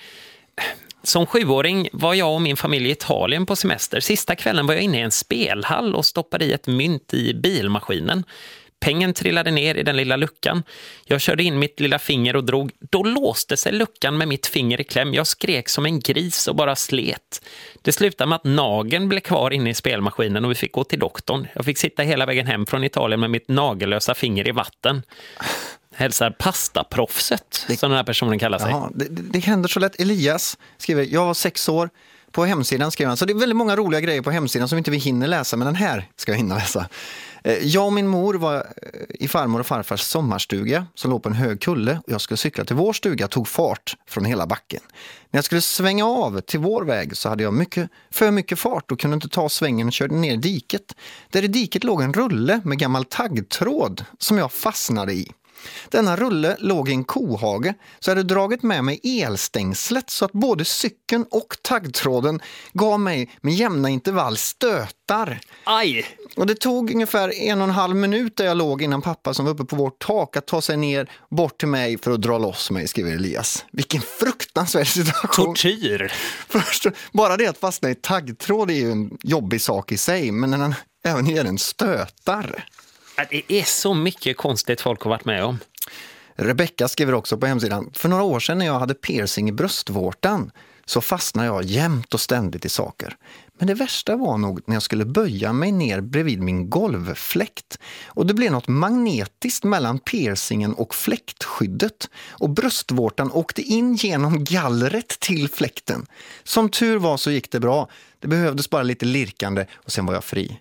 Som sjuåring var jag och min familj i Italien på semester. Sista kvällen var jag inne i en spelhall och stoppade i ett mynt i bilmaskinen. Pengen trillade ner i den lilla luckan. Jag körde in mitt lilla finger och drog. Då låste sig luckan med mitt finger i kläm. Jag skrek som en gris och bara slet. Det slutade med att nageln blev kvar inne i spelmaskinen och vi fick gå till doktorn. Jag fick sitta hela vägen hem från Italien med mitt nagellösa finger i vatten. Hälsar pastaproffset, det, som den här personen kallar sig. Jaha, det, det händer så lätt. Elias skriver, jag var sex år. På hemsidan skriver han. Så det är väldigt många roliga grejer på hemsidan som inte vi hinner läsa. Men den här ska jag hinna läsa. Jag och min mor var i farmor och farfars sommarstuga som låg på en hög kulle. Och jag skulle cykla till vår stuga, tog fart från hela backen. När jag skulle svänga av till vår väg så hade jag mycket, för mycket fart och kunde inte ta svängen och körde ner i diket. Där i diket låg en rulle med gammal taggtråd som jag fastnade i. Denna rulle låg i en kohage så jag hade dragit med mig elstängslet så att både cykeln och taggtråden gav mig med jämna intervall stötar. Aj! Och det tog ungefär en och en halv minut där jag låg innan pappa som var uppe på vårt tak att ta sig ner bort till mig för att dra loss mig, skriver Elias. Vilken fruktansvärd situation. Tortyr! Först, bara det att fastna i taggtråd är ju en jobbig sak i sig, men när han även ger en stötar. Det är så mycket konstigt folk har varit med om. Rebecca skriver också på hemsidan. För några år sedan när jag hade piercing i bröstvårtan så fastnade jag jämt och ständigt i saker. Men det värsta var nog när jag skulle böja mig ner bredvid min golvfläkt. Och det blev något magnetiskt mellan piercingen och fläktskyddet. Och bröstvårtan åkte in genom gallret till fläkten. Som tur var så gick det bra. Det behövdes bara lite lirkande och sen var jag fri.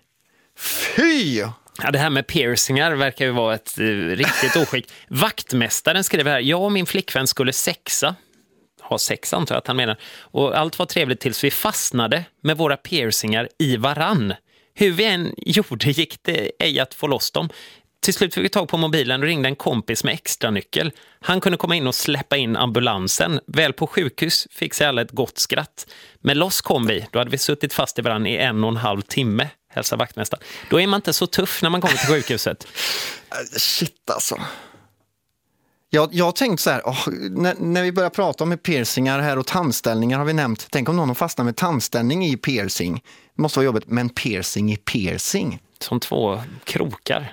Fy! Ja, det här med piercingar verkar ju vara ett uh, riktigt oskick. Vaktmästaren skriver här, jag och min flickvän skulle sexa. Ha sex antar jag att han menar. Och allt var trevligt tills vi fastnade med våra piercingar i varann. Hur vi än gjorde gick det ej att få loss dem. till slut fick vi tag på mobilen och ringde en kompis med extra nyckel. Han kunde komma in och släppa in ambulansen. Väl på sjukhus fick sig alla ett gott skratt. Men loss kom vi. Då hade vi suttit fast i varandra i en och en halv timme. Hälsa vaktmästaren. Då är man inte så tuff när man kommer till sjukhuset. Shit alltså. Jag, jag har tänkt så här, oh, när, när vi börjar prata om piercingar här och tandställningar har vi nämnt, tänk om någon fastnar med tandställning i piercing. Det måste vara jobbigt, men piercing i piercing. Som två krokar.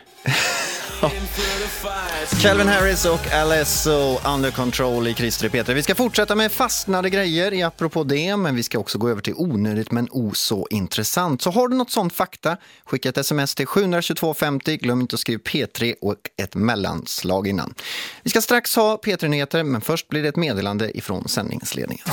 Calvin Harris och Alesso Under Control i Christer Peter. Vi ska fortsätta med fastnade grejer i apropå det, men vi ska också gå över till onödigt men o så intressant. Så har du något sånt fakta, skicka ett sms till sju två två femtio, glöm inte att skriva P tre och ett mellanslag innan. Vi ska strax ha P tre-nyheter, men först blir det ett meddelande ifrån sändningsledningen.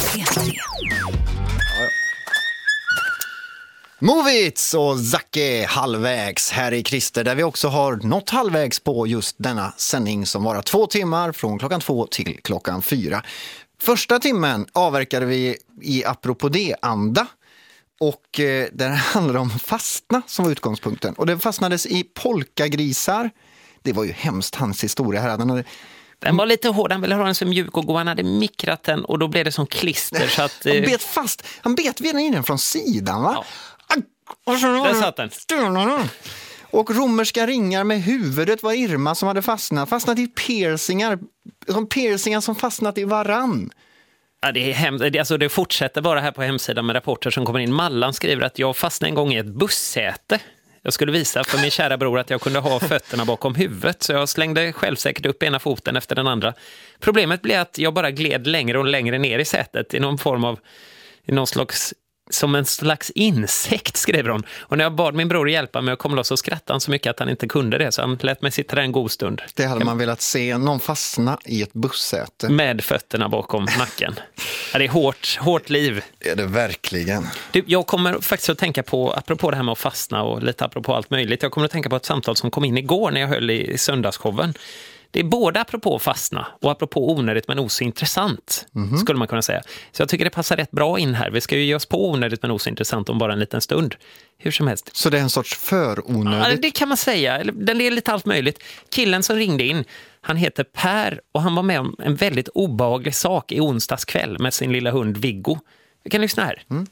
Movits och Zacke halvvägs här i Christer, där vi också har nått halvvägs på just denna sändning som varar två timmar från klockan två till klockan fyra. Första timmen avverkade vi i apropå det anda och eh, där handlar om fastna som var utgångspunkten. Och det fastnades i polkagrisar. Det var ju hemskt hans historia här. Den hade... Den var lite hård, han ville ha den så mjuk och god. Han hade mikrat den och då blev det som klister. Så att, han bet fast, han bet vid den in från sidan va? Ja. Där satt den. Och romerska ringar med huvudet var Irma som hade fastnat. Fastnat i piercingar. Som piercingar som fastnat i varann. Ja, det är hemskt. Det, alltså, det fortsätter bara här på hemsidan med rapporter som kommer in. Mallan skriver att jag fastnade en gång i ett bussäte. Jag skulle visa för min kära bror att jag kunde ha fötterna bakom huvudet. Så jag slängde självsäkert upp ena foten efter den andra. Problemet blev att jag bara gled längre och längre ner i sätet. I någon form av... I någon slags... Som en slags insekt, skrev hon. Och när jag bad min bror hjälpa mig att komma loss så skrattade han så mycket att han inte kunde det. Så han lät mig sitta där en god stund. Det hade man velat se, någon fastna i ett bussäte. Med fötterna bakom nacken. Ja, det är hårt, hårt liv. Det är det verkligen. Du, jag kommer faktiskt att tänka på, apropå det här med att fastna och lite apropå allt möjligt. Jag kommer att tänka på ett samtal som kom in igår när jag höll i söndagsshowen. Det är både apropå fastna och apropå onödigt men också intressant, mm-hmm. skulle man kunna säga. Så jag tycker det passar rätt bra in här. Vi ska ju ge oss på onödigt men också intressant om bara en liten stund. Hur som helst. Så det är en sorts för onödigt? Ja, det kan man säga. Den är lite allt möjligt. Killen som ringde in, han heter Per och han var med om en väldigt obehaglig sak i onsdags kväll med sin lilla hund Viggo. Vi kan lyssna här. Mm.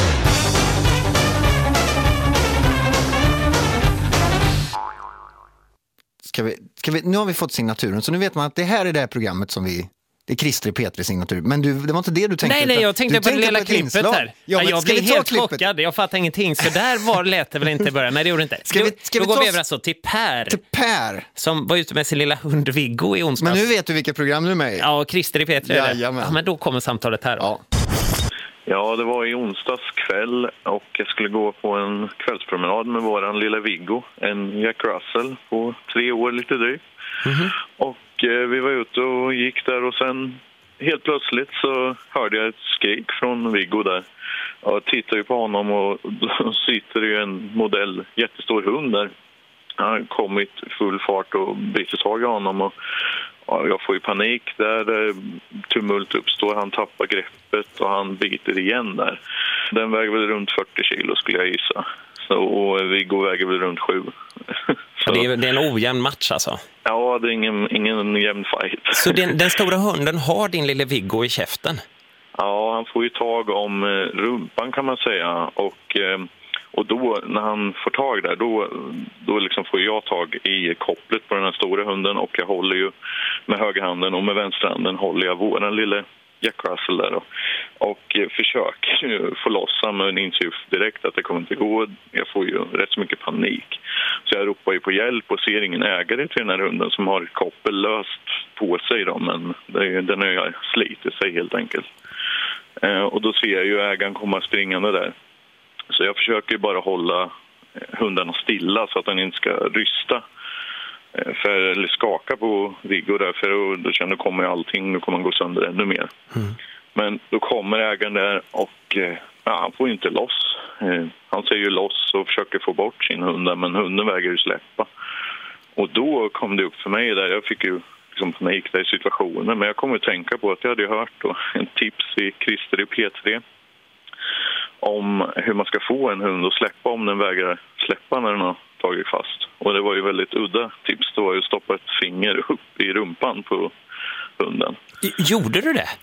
Ska vi, ska vi, nu har vi fått signaturen, så nu vet man att det här är det här programmet som vi... Det är Christer Petri signatur. Men du, det var inte det du tänkte. Nej, nej, jag tänkte på det lilla på klippet inslag. här. Ja, ja, jag blev helt klippet? chockad. Jag fattar ingenting. Så där var lät det väl inte i början. Nej, det gjorde inte. Ska vi, ska då vi går ta... vi över alltså till Per. Till Per. Som var ute med sin lilla hund Viggo i onsdags. Men nu vet du vilket program du är med i. Ja, Christer i Petri. Ja, men då kommer samtalet här. Ja. Ja, det var i onsdags kväll och jag skulle gå på en kvällspromenad med våran lilla Viggo, en Jack Russell på tre år lite drygt. Mm-hmm. Och eh, vi var ute och gick där och sen helt plötsligt så hörde jag ett skrik från Viggo där. Jag tittade ju på honom och då sitter ju en modell, jättestor hund där. Han har kommit full fart och biter tag i honom och ja, jag får ju panik där, tumult uppstår, han tappar greppet och han biter igen där. Den väger väl runt fyrtio kilo skulle jag gissa. Så, och Viggo väger väl runt sju. Så. Det, är, det är en ojämn match alltså? Ja, det är ingen, ingen jämn fight. Så den, den stora hunden har din lille Viggo i käften? Ja, han får ju tag om rumpan kan man säga och... Och då, när han får tag där, då, då liksom får jag tag i kopplet på den här stora hunden och jag håller ju med högerhanden och med vänsterhanden håller jag våran lilla Jack Russell där och, och försöker få loss han, men inser direkt att det kommer inte gå. Jag får ju rätt så mycket panik. Så jag ropar ju på hjälp och ser ingen ägare till den här hunden som har ett koppel löst på sig då, men det, den har ju slitit sig helt enkelt. Eh, och då ser jag ju ägaren komma springande där. Så jag försöker bara hålla hundarna stilla så att den inte ska rysta för, eller skaka på Viggo där, för då känner jag kommer allting, nu kommer han gå sönder ännu mer. Mm. Men då kommer ägaren där och ja, han får inte loss. Han säger ju loss och försöker få bort sin hund där, men hunden väger ju släppa. Och då kom det upp för mig där, jag fick ju liksom panik där i situationen, men jag kommer att tänka på att jag hade hört då en tips i Christer i P tre om hur man ska få en hund att släppa om den vägrar släppa när den har tagit fast. Och det var ju väldigt udda tips. Det var ju att stoppa ett finger upp i rumpan på hunden. Gjorde du det?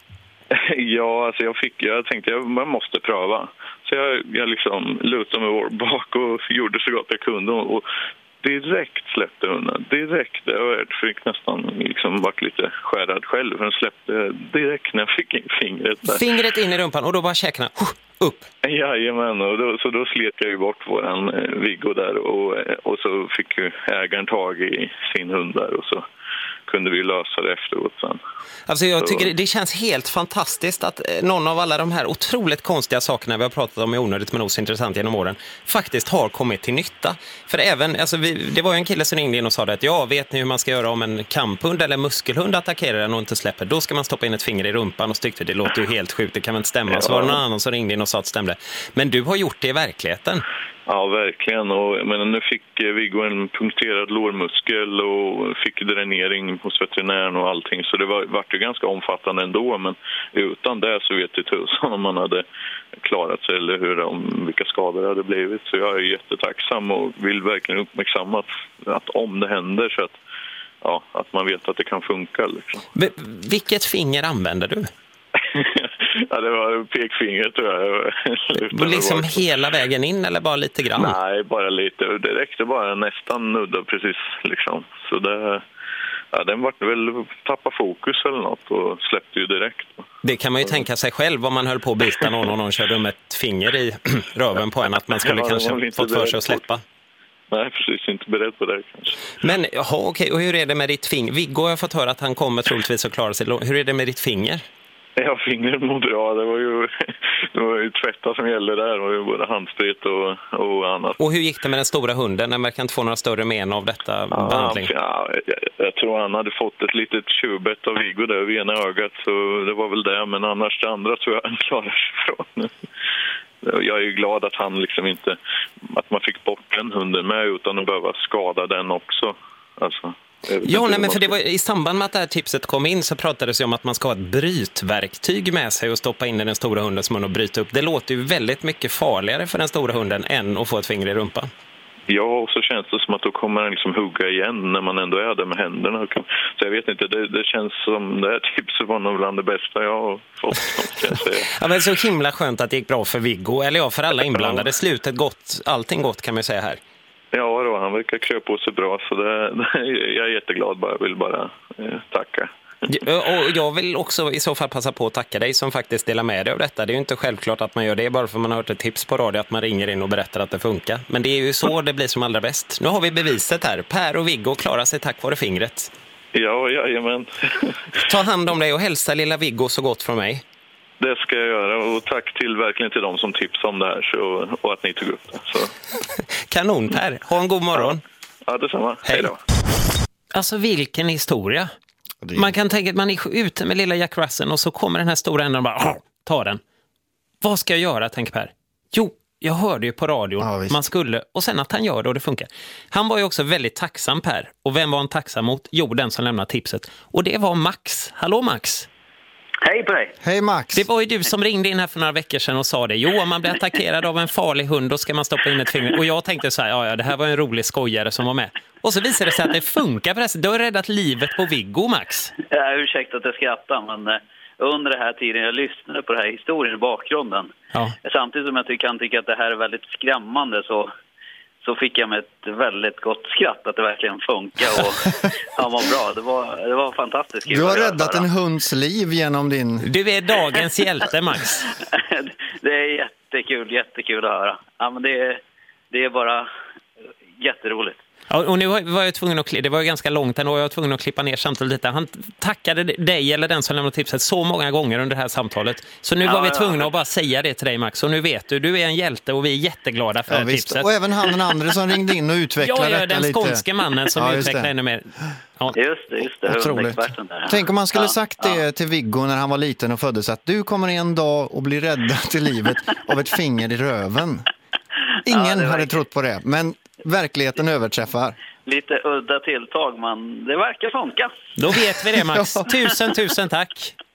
Ja, alltså jag, fick, jag tänkte att man måste pröva. Så jag, jag liksom lutade mig bak och gjorde så gott jag kunde. Och direkt släppte hunden. Direkt. Jag fick nästan liksom varit lite skärrad själv. För den släppte direkt när jag fick in fingret där. Fingret in i rumpan och då bara käkarna upp. Jajamän, och då, så då slet jag ju bort våran eh, Viggo där. Och, och så fick ju ägaren tag i sin hund där och så kunde vi lösa det efteråt sen. Alltså jag så. tycker det känns helt fantastiskt att någon av alla de här otroligt konstiga sakerna vi har pratat om i onödigt men också intressant genom åren faktiskt har kommit till nytta. För även, alltså vi, det var ju en kille som ringde in och sa det att ja, vet ni hur man ska göra om en kamphund eller muskelhund attackerar den och inte släpper? Då ska man stoppa in ett finger i rumpan och tyckte det låter ju helt sjukt, det kan väl inte stämma. Ja. Så var det någon annan som ringde in och sa att det stämde. Men du har gjort det i verkligheten. Ja, verkligen. Och, men nu fick Viggo en punkterad lårmuskel och fick dränering hos veterinären och allting. Så det var, var ju ganska omfattande ändå. Men utan det så vet jag tusan om man hade klarat sig eller hur, om vilka skador det hade blivit. Så jag är jättetacksam och vill verkligen uppmärksamma att, att om det händer så att, ja, att man vet att det kan funka. Liksom. Vilket finger använder du? Ja, det var pekfingret tror jag. Och liksom hela vägen in eller bara lite grann? Nej, bara lite. Det räckte bara nästan nudda precis liksom. Så det, ja, den var väl tappa fokus eller något och släppte ju direkt. Det kan man ju tänka sig själv om man höll på att bita någon och någon körde om ett finger i röven på en att man skulle ja, kanske fått för sig att släppa. Nej, precis. Inte beredd på det kanske. Men, jaha, okej. Och hur är det med ditt finger? Viggo har jag fått höra att han kommer troligtvis att klara sig. Hur är det med ditt finger? Ja, fingret mår bra. Det var ju, det var ju tvätta som gällde där. Det var ju både handsprit och, och annat. Och hur gick det med den stora hunden? Den verkar inte få några större men av detta ja, behandling. Ja, jag, jag tror han hade fått ett litet tjuvbett av Viggo där vid ena ögat. Så det var väl det. Men annars det andra tror jag han klarar sig från. Jag är ju glad att han liksom inte... Att man fick bort den hunden med utan att behöva skada den också. Alltså... Ja, nej, men för det var, i samband med att det här tipset kom in så pratades det om att man ska ha ett brytverktyg med sig och stoppa in i den stora hundens mun och bryta upp. Det låter ju väldigt mycket farligare för den stora hunden än att få ett finger i rumpan. Ja, och så känns det som att då kommer han liksom hugga igen när man ändå är där med händerna. Så jag vet inte, det, det känns som det här tipset var nog bland det bästa jag har fått. Kan jag säga. Ja, men så himla skönt att det gick bra för Viggo, eller ja, för alla inblandade. Slutet gott, allting gott kan man säga här. Ja då, han verkar kröpa på sig bra så det, jag är jätteglad bara, jag vill bara eh, tacka. Och jag vill också i så fall passa på att tacka dig som faktiskt delar med dig av detta. Det är ju inte självklart att man gör det bara för att man har hört ett tips på radio att man ringer in och berättar att det funkar. Men det är ju så det blir som allra bäst. Nu har vi beviset här. Per och Viggo klarar sig tack vare fingret. Ja, jajamän. Ta hand om dig och hälsa lilla Viggo så gott från mig. Det ska jag göra och tack till verkligen till de som tipsade om det här så, och att ni tog upp det. Så. Kanon Per, ha en god morgon. Ja, detsamma. Hej då. Alltså vilken historia. Man kan tänka att man är ute med lilla Jack Russell och så kommer den här stora änden och bara ta den. Vad ska jag göra, tänker Per? Jo, jag hörde ju på radion. Ja, man skulle, och sen att han gör det och det funkar. Han var ju också väldigt tacksam, Per. Och vem var han tacksam mot? Jo, den som lämnade tipset. Och det var Max. Hallå Max. Hej på dig. Hej Max. Det var ju du som ringde in här för några veckor sedan och sa det. Jo, om man blir attackerad av en farlig hund då ska man stoppa in ett finger. Och jag tänkte så här, ja, ja det här var en rolig skojare som var med. Och så visade det sig att det funkar förresten. Du har räddat livet på Viggo, Max. Ja, ursäkta att jag skrattar, men eh, under den här tiden jag lyssnade på den här historien i bakgrunden. Ja. Samtidigt som jag ty- kan tycka att det här är väldigt skrämmande så... så fick jag med ett väldigt gott skratt att det verkligen funkar och han var bra. Det var, det var fantastiskt. Du har räddat en hunds liv genom din... Du är dagens hjälte, Max. Det är jättekul, jättekul att höra. Ja, men det är, det är bara jätteroligt. Ja, och nu var jag tvungen att klippa, det var ju ganska långt ändå, jag var tvungen att klippa ner samtalet lite. Han tackade dig eller den som lämnade tipset så många gånger under det här samtalet. Så nu ja, var vi tvungna ja. att bara säga det till dig, Max. Och nu vet du, du är en hjälte och vi är jätteglada för ja, det här visst. tipset. Och även han den andra som ringde in och utvecklade ja, ja, detta lite. Ja, den skånske lite. mannen som ja, utvecklade ännu mer. Ja. Just det, just det. Otroligt. Tänk om man skulle ja, sagt det ja. till Viggo när han var liten och föddes att du kommer en dag och bli räddad till livet av ett finger i röven. Ingen ja, hade trott på det, men verkligheten överträffar. Lite udda tilltag, men det verkar funka. Då vet vi det, Max. Tusen, tusen tack.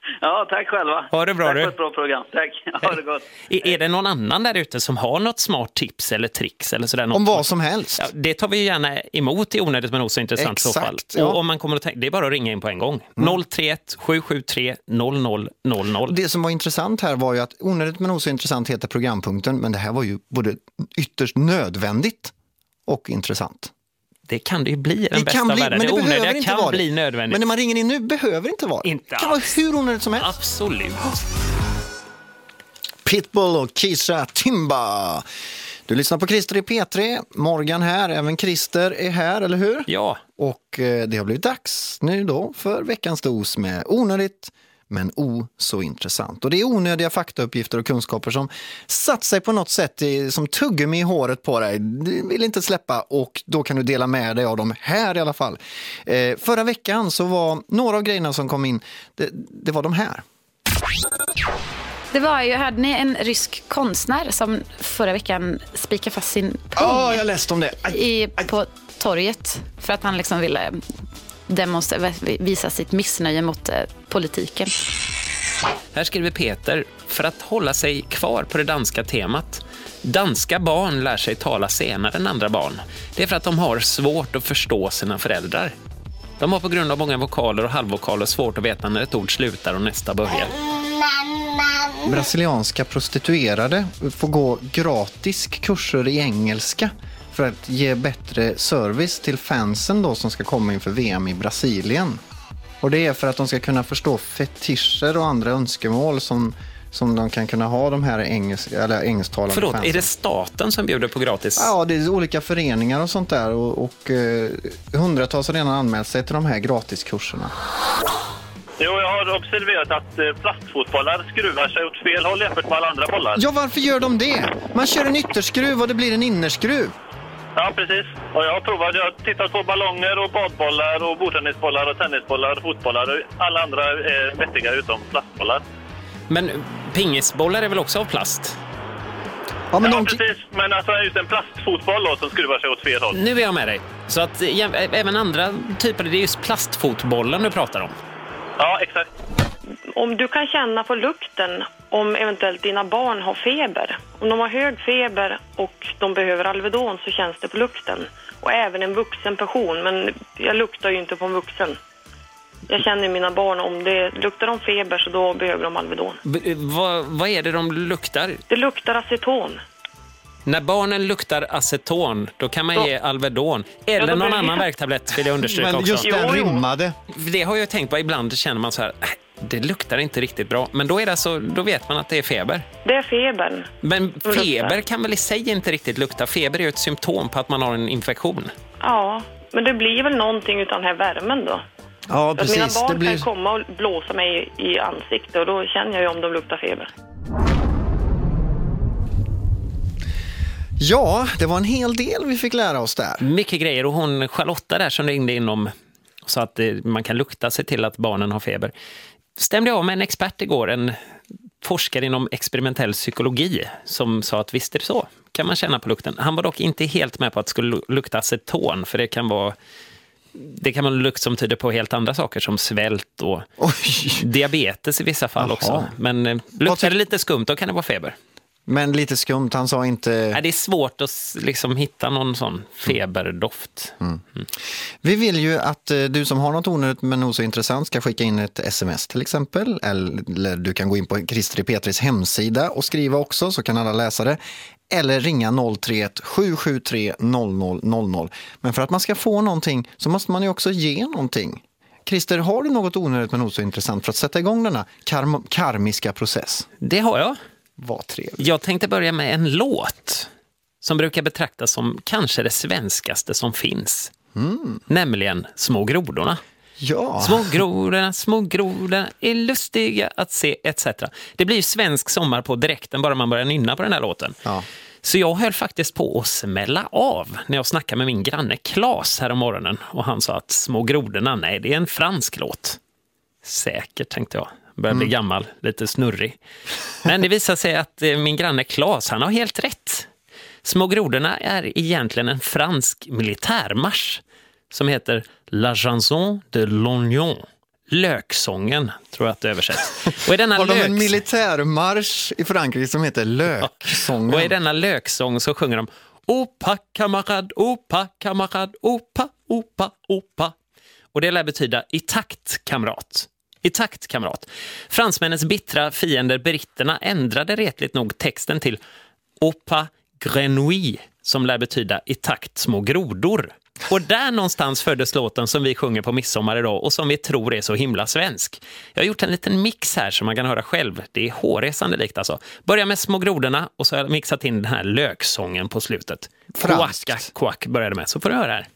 Ja, tack själva. Ha det bra, tack du. för ett bra program. Tack. Ha det gott. Är, är det någon annan där ute som har något smart tips eller tricks eller sådär? Något Om vad som helst. Ja, det tar vi ju gärna emot i onödigt men också intressant i så fall. ja. Och om man kommer att tänka, det är bara att ringa in på en gång. Mm. noll tre ett sju sju tre noll noll noll noll. Det som var intressant här var ju att onödigt men också intressant heter programpunkten, men det här var ju både ytterst nödvändigt och intressant. Det kan det ju bli den det bästa kan bli, världen. men det, det behöver onödiga inte kan vara bli det. nödvändigt. Men när man ringer in nu behöver inte vara det. Inte Det kan alls. vara hur onödigt som helst. Absolut. Pitbull och Kisha Timba. Du lyssnar på Christer i P tre. Morgan här, även Christer är här, eller hur? Ja. Och eh, det har blivit dags nu då för veckans dos med onödigt men o så intressant. Och det är onödiga faktauppgifter och kunskaper som satt sig på något sätt i, som tuggummi i håret på dig. Du vill inte släppa, och då kan du dela med dig av dem här i alla fall. Eh, förra veckan så var några av grejerna som kom in, det, det var de här. Det var ju, hörde ni, en rysk konstnär som förra veckan spikade fast sin pung. Ja, oh, jag läste om det. Aj, i, på torget för att han liksom ville demonstra, visa sitt missnöje mot eh, politiken. Här skriver Peter, för att hålla sig kvar på det danska temat. Danska barn lär sig tala senare än andra barn. Det är för att de har svårt att förstå sina föräldrar. De har på grund av många vokaler och halvvokaler svårt att veta när ett ord slutar och nästa börjar. Brasilianska prostituerade får gå gratis kurser i engelska för att ge bättre service till fansen då som ska komma inför V M i Brasilien. Och det är för att de ska kunna förstå fetischer och andra önskemål som, som de kan kunna ha, de här engelsk, eller engelsktalande Förlåt, fansen. är det staten som bjuder på gratis? Ja, det är olika föreningar och sånt där. Och, och eh, hundratals har redan anmält sig till de här gratiskurserna. Jo, jag har observerat att plastfotbollar skruvar sig åt fel håll jämfört med alla andra bollar. Ja, varför gör de det? Man kör en ytterskruv och det blir en innerskruv. Ja, precis. Och jag har provat, jag har tittat på ballonger och badbollar och bordtennisbollar och tennisbollar och fotbollar och alla andra är vettiga utom plastbollar. Men pingisbollar är väl också av plast? Ja, men ja de... precis. Men alltså just en plastfotboll då, som skruvar sig åt fel håll. Nu är jag med dig. Så att ja, även andra typer, det är just plastfotbollen du pratar om. Ja, exakt. Om du kan känna på lukten om eventuellt dina barn har feber. Om de har hög feber och de behöver Alvedon så känns det på lukten. Och även en vuxen person, men jag luktar ju inte på en vuxen. Jag känner mina barn, om det luktar de feber så då behöver de Alvedon. B- vad, vad är det de luktar? Det luktar aceton. När barnen luktar aceton, då kan man Så. ge Alvedon. Eller Ja, någon börjar- annan värktablett vill jag understryka Men också. just den rimmade. Det har jag tänkt på, ibland känner man så här, "Äh, det luktar inte riktigt bra. Men då är det alltså, då vet man att det är feber. Det är febern. Men Som feber luktar. kan väl i sig inte riktigt lukta. Feber är ju ett symptom på att man har en infektion. Ja, men det blir väl någonting utan den här värmen då. Ja, För att mina precis. barn Det blir... kan komma och blåsa mig i ansiktet och då känner jag ju om de luktar feber. Ja, det var en hel del vi fick lära oss där. Mycket grejer, och hon Charlotta där som ringde in om så att eh, man kan lukta sig till att barnen har feber. Stämde jag med en expert igår, en forskare inom experimentell psykologi som sa att visst är det så, kan man känna på lukten. Han var dock inte helt med på att det skulle lukta aceton, för det kan vara det kan vara en lukt som tyder på helt andra saker som svält och Oj. diabetes i vissa fall. Jaha. Också. Men eh, luktar det lite skumt, då kan det vara feber. Men lite skumt, han sa inte... Nej, det är svårt att liksom hitta någon sån feberdoft. Mm. Mm. Vi vill ju att eh, du som har något onödigt men nog så intressant ska skicka in ett sms till exempel. Eller du kan gå in på Christer i P tre:s hemsida och skriva också, så kan alla läsa det. Eller ringa noll tre ett sju sju tre noll noll noll noll. Men för att man ska få någonting så måste man ju också ge någonting. Christer, har du något onödigt men nog så intressant för att sätta igång denna karm- karmiska process? Det har jag. Vad trevligt. Jag tänkte börja med en låt som brukar betraktas som kanske det svenskaste som finns. Mm. Nämligen Små grodorna. Ja. Små grodorna, små grodorna är lustiga att se, et cetera. Det blir svensk sommar på direkten bara man börjar nynna på den här låten. Ja. Så jag höll faktiskt på att smälla av när jag snackade med min granne Claes här om morgonen. Och han sa att Små grodorna, nej, det är en fransk låt. Säkert, tänkte jag. Börjar bli mm. gammal, lite snurrig. Men det visar sig att eh, min granne Claes, han har helt rätt. Små grodorna är egentligen en fransk militärmarsch som heter La chanson de l'oignon. Löksången, tror jag att det översätts. Och i denna Har de löks... en militärmarsch i Frankrike som heter Löksången? Och i denna löksång så sjunger de Opa, kamarad, opa, kamarad, opa, opa, opa. Och det lär betyda i takt, kamrat. I takt, kamrat. Fransmännens bittra fiender britterna ändrade retligt nog texten till Opa grenouille, som lär betyda i takt, små grodor. Och där någonstans föddes låten som vi sjunger på midsommar idag och som vi tror är så himla svensk. Jag har gjort en liten mix här som man kan höra själv. Det är hårresande likt alltså. Börja med små grodorna och så har jag mixat in den här löksången på slutet. Franskt. Quack, quack började med, så får du höra här.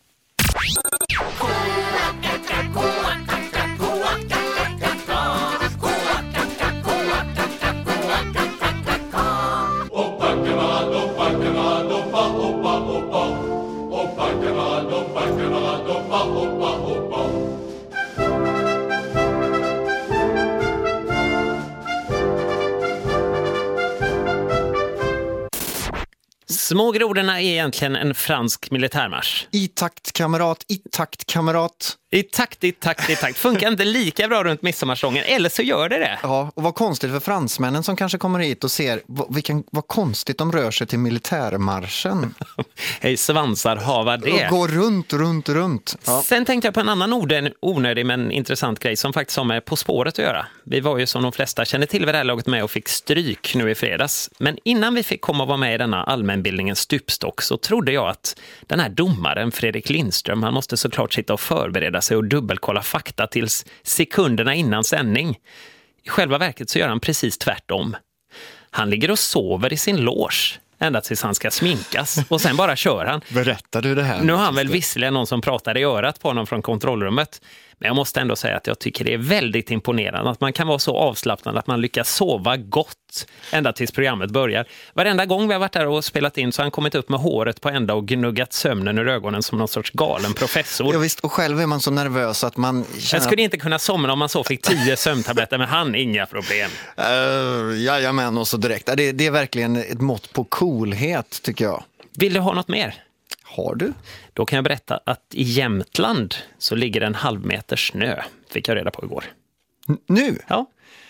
Små grodorna är egentligen en fransk militärmarsch. I takt, kamrat, i takt, kamrat. I takt, i takt, i takt. Funkar inte lika bra runt midsommarsången, eller så gör det det. Ja, och vad konstigt för fransmännen som kanske kommer hit och ser vad, vilken, vad konstigt de rör sig till militärmarschen. Hej svansar, hava det. Och går runt, runt, runt. Ja. Sen tänkte jag på en annan orden, onödig men intressant grej som faktiskt har med På spåret att göra. Vi var ju som de flesta känner till vid det här laget med och fick stryk nu i fredags. Men innan vi fick komma och vara med i denna allmänbildningens stupstock så trodde jag att den här domaren Fredrik Lindström, han måste såklart sitta och förbereda sig och dubbelkolla fakta tills sekunderna innan sändning. I själva verket så gör han precis tvärtom. Han ligger och sover i sin loge ända tills han ska sminkas och sen bara kör han. Berättar du det här? Nu har han väl visserligen någon som pratar i örat på honom från kontrollrummet. Men jag måste ändå säga att jag tycker det är väldigt imponerande att man kan vara så avslappnad att man lyckas sova gott ända tills programmet börjar. Varenda gång vi har varit där och spelat in så har han kommit upp med håret på ända och gnuggat sömnen ur ögonen som någon sorts galen professor. Ja visst, och själv är man så nervös att man känner... Jag skulle inte kunna somna om man så fick tio sömntabletter, men han inga problem. Uh, jajamän, och så direkt. Det, det är verkligen ett mått på coolhet tycker jag. Vill du ha något mer? Har du? Då kan jag berätta att i Jämtland så ligger en halv meter snö. Fick jag reda på igår. N- nu? Ja.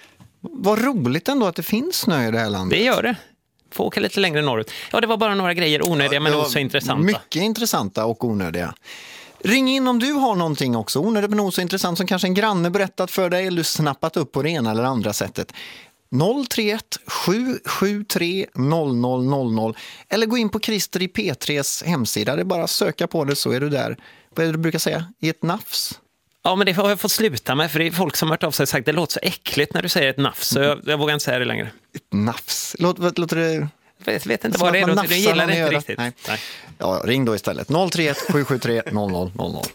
Vad roligt ändå att det finns snö i det här landet. Det gör det. Får åka lite längre norrut. Ja, det var bara några grejer onödiga, ja, men nog så intressanta. Mycket intressanta och onödiga. Ring in om du har någonting också onödigt men nog så intressant som kanske en granne berättat för dig eller du snappat upp på det ena eller andra sättet. noll tre ett sju sju tre noll noll noll noll eller gå in på Christer i P tre:s hemsida. Det är bara att söka på det så är du där. Vad är det du brukar säga? I ett nafs? Ja, men det har jag fått sluta med för det är folk som har hört av sig och sagt det låter så äckligt när du säger ett nafs så jag, jag vågar inte säga det längre. Ett nafs? Låter, låter det... Jag vet, vet inte vad det är, du gillar det inte riktigt. Nej. Nej. Ja, ring då istället. noll tre ett sju sju tre noll noll noll noll.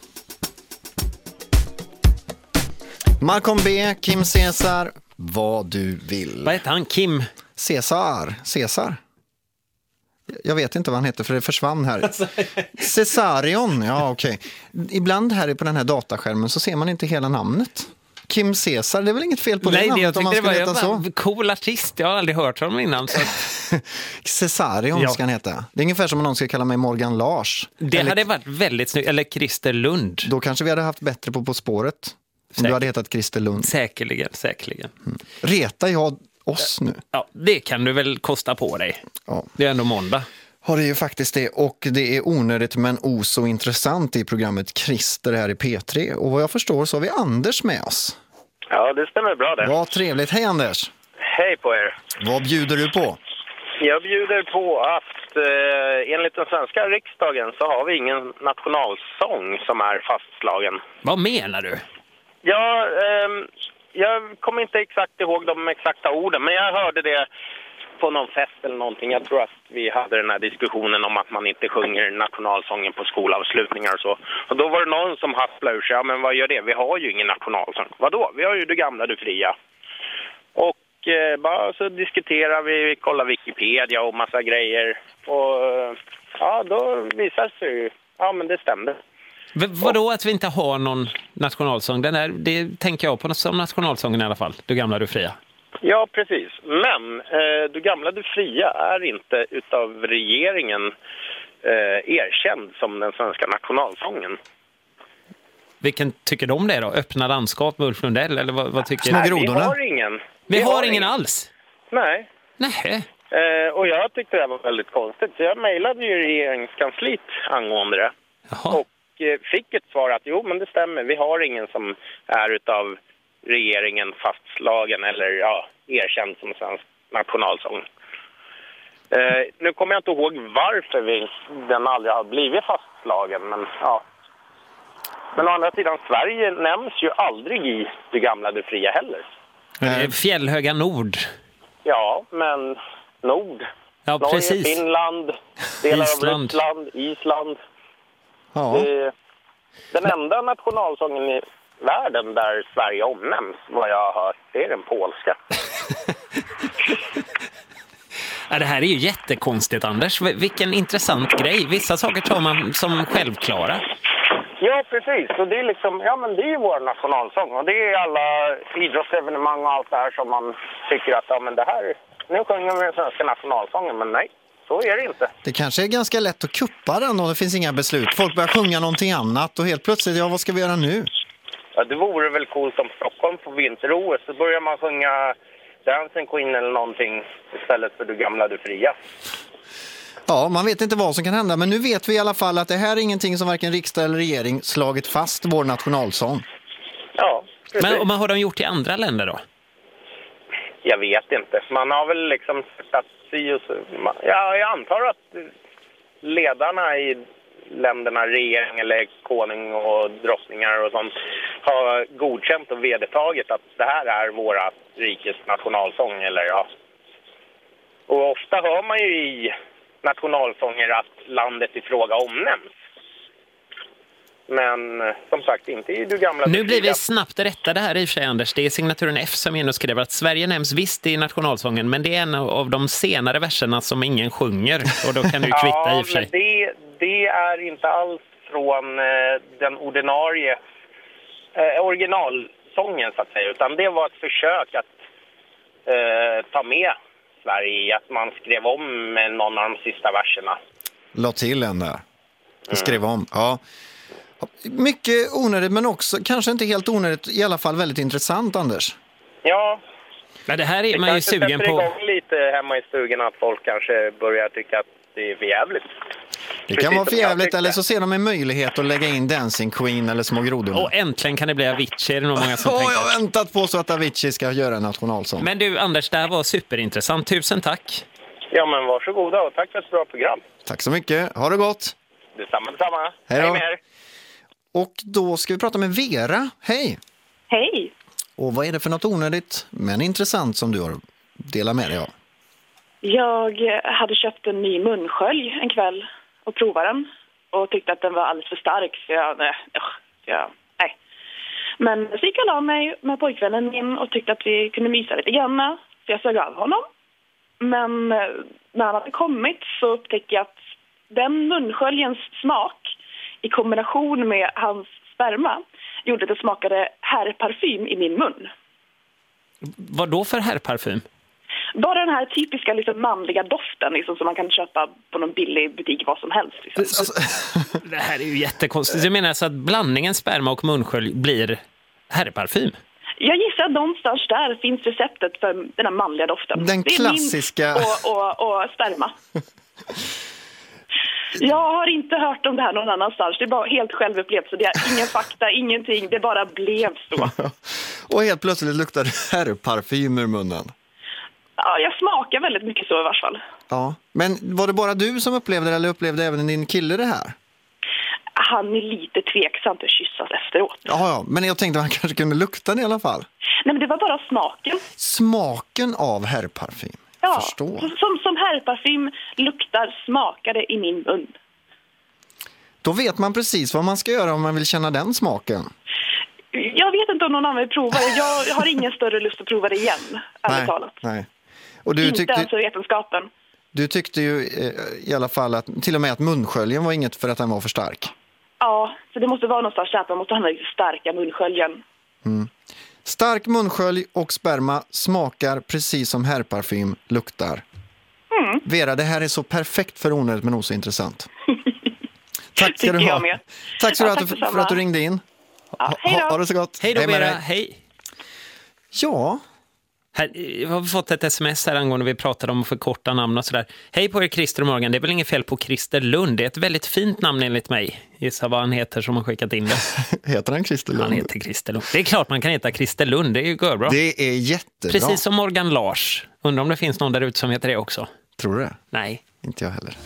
Malcolm B, Kim Cesar, vad du vill. Vad heter han? Kim? Cesar. Cesar. Jag vet inte vad han heter för det försvann här. Cesarion, ja okej. Okay. Ibland här på den här dataskärmen så ser man inte hela namnet. Kim Cesar, det är väl inget fel på det Nej, namnet jag om man det ska var heta så. En cool artist, jag har aldrig hört honom innan. Så. Cesarion ja. ska han heta. Det är ungefär som om någon ska kalla mig Morgan Lars. Det eller, hade varit väldigt snyggt. Eller Christer Lund. Då kanske vi hade haft bättre på På spåret. Om Säkert. du hade hetat Christer Lund. Säkerligen, säkerligen. Mm. Retar jag oss nu? Ja, det kan du väl kosta på dig. Ja. Det är ändå måndag. Ja, det är ju faktiskt det. Och det är onödigt men o så intressant i programmet Christer här i P tre. Och vad jag förstår så har vi Anders med oss. Ja, det stämmer bra det. Vad trevligt. Hej Anders. Hej på er. Vad bjuder du på? Jag bjuder på att eh, enligt den svenska riksdagen så har vi ingen nationalsång som är fastslagen. Vad menar du? Ja, eh, jag kommer inte exakt ihåg de exakta orden, men jag hörde det på någon fest eller någonting. Jag tror att vi hade den här diskussionen om att man inte sjunger nationalsången på skolavslutningar och så. Och då var det någon som hasplade ur sig, ja men vad gör det? Vi har ju ingen nationalsång. Vadå? Vi har ju Du gamla, du fria. Och eh, bara så diskuterar vi, kollar Wikipedia och massa grejer. Och ja, då visar det sig ju, ja men det stämde. V- vadå att vi inte har någon nationalsång? Den är, det tänker jag på som nationalsången i alla fall. Du gamla, du fria. Ja, precis. Men eh, Du gamla, du fria är inte utav regeringen eh, erkänd som den svenska nationalsången. Vilken tycker de det då? Öppna landskap med Ulf Lundell? Eller vad, vad tycker Små grodorna? Vi har ingen. Vi, vi har, har ingen, ingen alls? Nej. Nej. Eh, och jag tyckte det var väldigt konstigt. Så jag mejlade ju regeringskansliet angående det. Jaha. Och eh, fick ett svar att jo, men det stämmer. Vi har ingen som är utav regeringen fastslagen eller ja, erkänd som svensk nationalsång. Eh, nu kommer jag inte ihåg varför vi, den aldrig har blivit fastslagen, men ja. Men å andra sidan, Sverige nämns ju aldrig i det gamla det fria heller. Eh, Fjällhöga Nord. Ja, men Nord. Ja, Norge, precis. Finland, delar Island. av Ryssland, Island. Ja. Det, den enda nationalsången i världen där Sverige omnämns, vad jag har hört, det är den polska. Ja, det här är ju jättekonstigt, Anders. Vilken intressant grej. Vissa saker tar man som självklara. Ja, precis. Och det är liksom, ja men det är ju vår nationalsång. Och det är alla idrottsevenemang och allt det här som man tycker att, ja men det här, nu sjunger vi den svenska nationalsången, men nej, så är det inte. Det kanske är ganska lätt att kuppa den och det finns inga beslut. Folk börjar sjunga någonting annat och helt plötsligt, ja vad ska vi göra nu? Ja, det vore väl coolt om Stockholm på vinter-O S så börjar man sjunga Dancing Queen eller någonting istället för Du gamla, du fria. Ja, man vet inte vad som kan hända, men nu vet vi i alla fall att det här är ingenting som varken riksdag eller regering slagit fast vår nationalsång. Ja, precis. Men vad har de gjort i andra länder då? Jag vet inte. Man har väl liksom satt sig och så, ja, jag antar att ledarna i länderna, regering eller konung och drottningar och sånt har godkänt och vedertagit att det här är våra rikes nationalsång eller ja. Och ofta hör man ju i nationalsånger att landet i fråga omnämns. Men som sagt, inte i Du gamla. Nu blir vi snabbt rättade här i och för sig, Anders. Det är signaturen F som är och skriver att Sverige nämns visst i nationalsången, men det är en av de senare verserna som ingen sjunger. Och då kan du kvitta ja, i och för sig. Men det, det är inte alls från eh, den ordinarie eh, originalsången så att säga, utan det var ett försök att eh, ta med Sverige i att man skrev om någon av de sista verserna. La till en där. Jag skrev om, ja. Mycket onödigt, men också kanske inte helt onödigt, i alla fall väldigt intressant, Anders. Ja. Men det här är man ju sugen på. Igång lite hemma i stugan att folk kanske börjar tycka att det är för jävligt. Det kan Precis vara för jävligt, eller så ser de en möjlighet att lägga in Dancing Queen eller Små grodorna. Och äntligen kan det bli Avicii, är det nog många som oh, tänker. Jag har väntat på så att Avicii ska göra en nationalsång. Men du, Anders, det här var superintressant. Tusen tack. Ja, men varsågoda och tack för ett bra program. Tack så mycket. Ha det gott. Detsamma, detsamma. Hej då. Hej med er. Och då ska vi prata med Vera. Hej! Hej! Och vad är det för något onödigt men intressant som du har delat med dig av? Jag hade köpt en ny munskölj en kväll och provat den. Och tyckte att den var alldeles för stark. Så jag, nej, jag, nej. Men så gick jag la mig med pojkvännen min och tyckte att vi kunde mysa lite grann. Så jag sög av honom. Men när han hade kommit så upptäckte jag att den munsköljens smak i kombination med hans sperma gjorde att det smakade herrparfym i min mun. Vad då för herrparfym? Bara den här typiska liksom, manliga doften liksom, som man kan köpa på någon billig butik vad som helst. Liksom. Alltså, det här är ju jättekonstigt. Jag menar alltså att blandningen sperma och munskölj blir herrparfym? Jag gissar att någonstans där finns receptet för den här manliga doften. Den klassiska... Och, och, och sperma. Jag har inte hört om det här någon annanstans. Det är bara helt självupplevt. Så det är ingen fakta, ingenting. Det bara blev så. Och helt plötsligt luktar det herrparfym ur munnen. Ja, jag smakar väldigt mycket så i varje fall. Ja, men var det bara du som upplevde det eller upplevde även din kille det här? Han är lite tveksam till att kyssas efteråt. Ja, ja, men jag tänkte att han kanske kunde lukta det i alla fall. Nej, men det var bara smaken. Smaken av herrparfym? Ja, förstår. Som, som herrparfym luktar, smakade i min mun. Då vet man precis vad man ska göra om man vill känna den smaken. Jag vet inte om någon annan vill prova det. Jag har ingen större lust att prova det igen, ärligt talat. Nej. Och du inte tyckte, ens i vetenskapen. Du tyckte ju eh, i alla fall att till och med att munsköljen var inget för att den var för stark. Ja, så det måste vara någonstans att man måste ha den starka munsköljen. Mm. Stark munskölj och sperma smakar precis som herrparfym luktar. Mm. Vera, det här är så perfekt för onödigt men också intressant. Tack ska du jag ha. med. Tack så Ja, att tack du, detsamma. för att du ringde in. Ja, hej då. Ha det så gott. Hej då, med Vera. dig. Hej. Ja. Här har vi fått ett sms här angående vi pratade om att förkorta namn och sådär. Hej på er, Christer och Morgan. Det är väl inget fel på Christer Lund. Det är ett väldigt fint namn enligt mig. Gissa vad han heter som har skickat in det. Heter han Christer Lund? Han heter Christer Lund. Det är klart man kan heta Christer Lund. Det är ju bra. Det är jättebra. Precis som Morgan Lars. Undrar om det finns någon där ute som heter det också. Tror du det? Nej. Inte jag heller.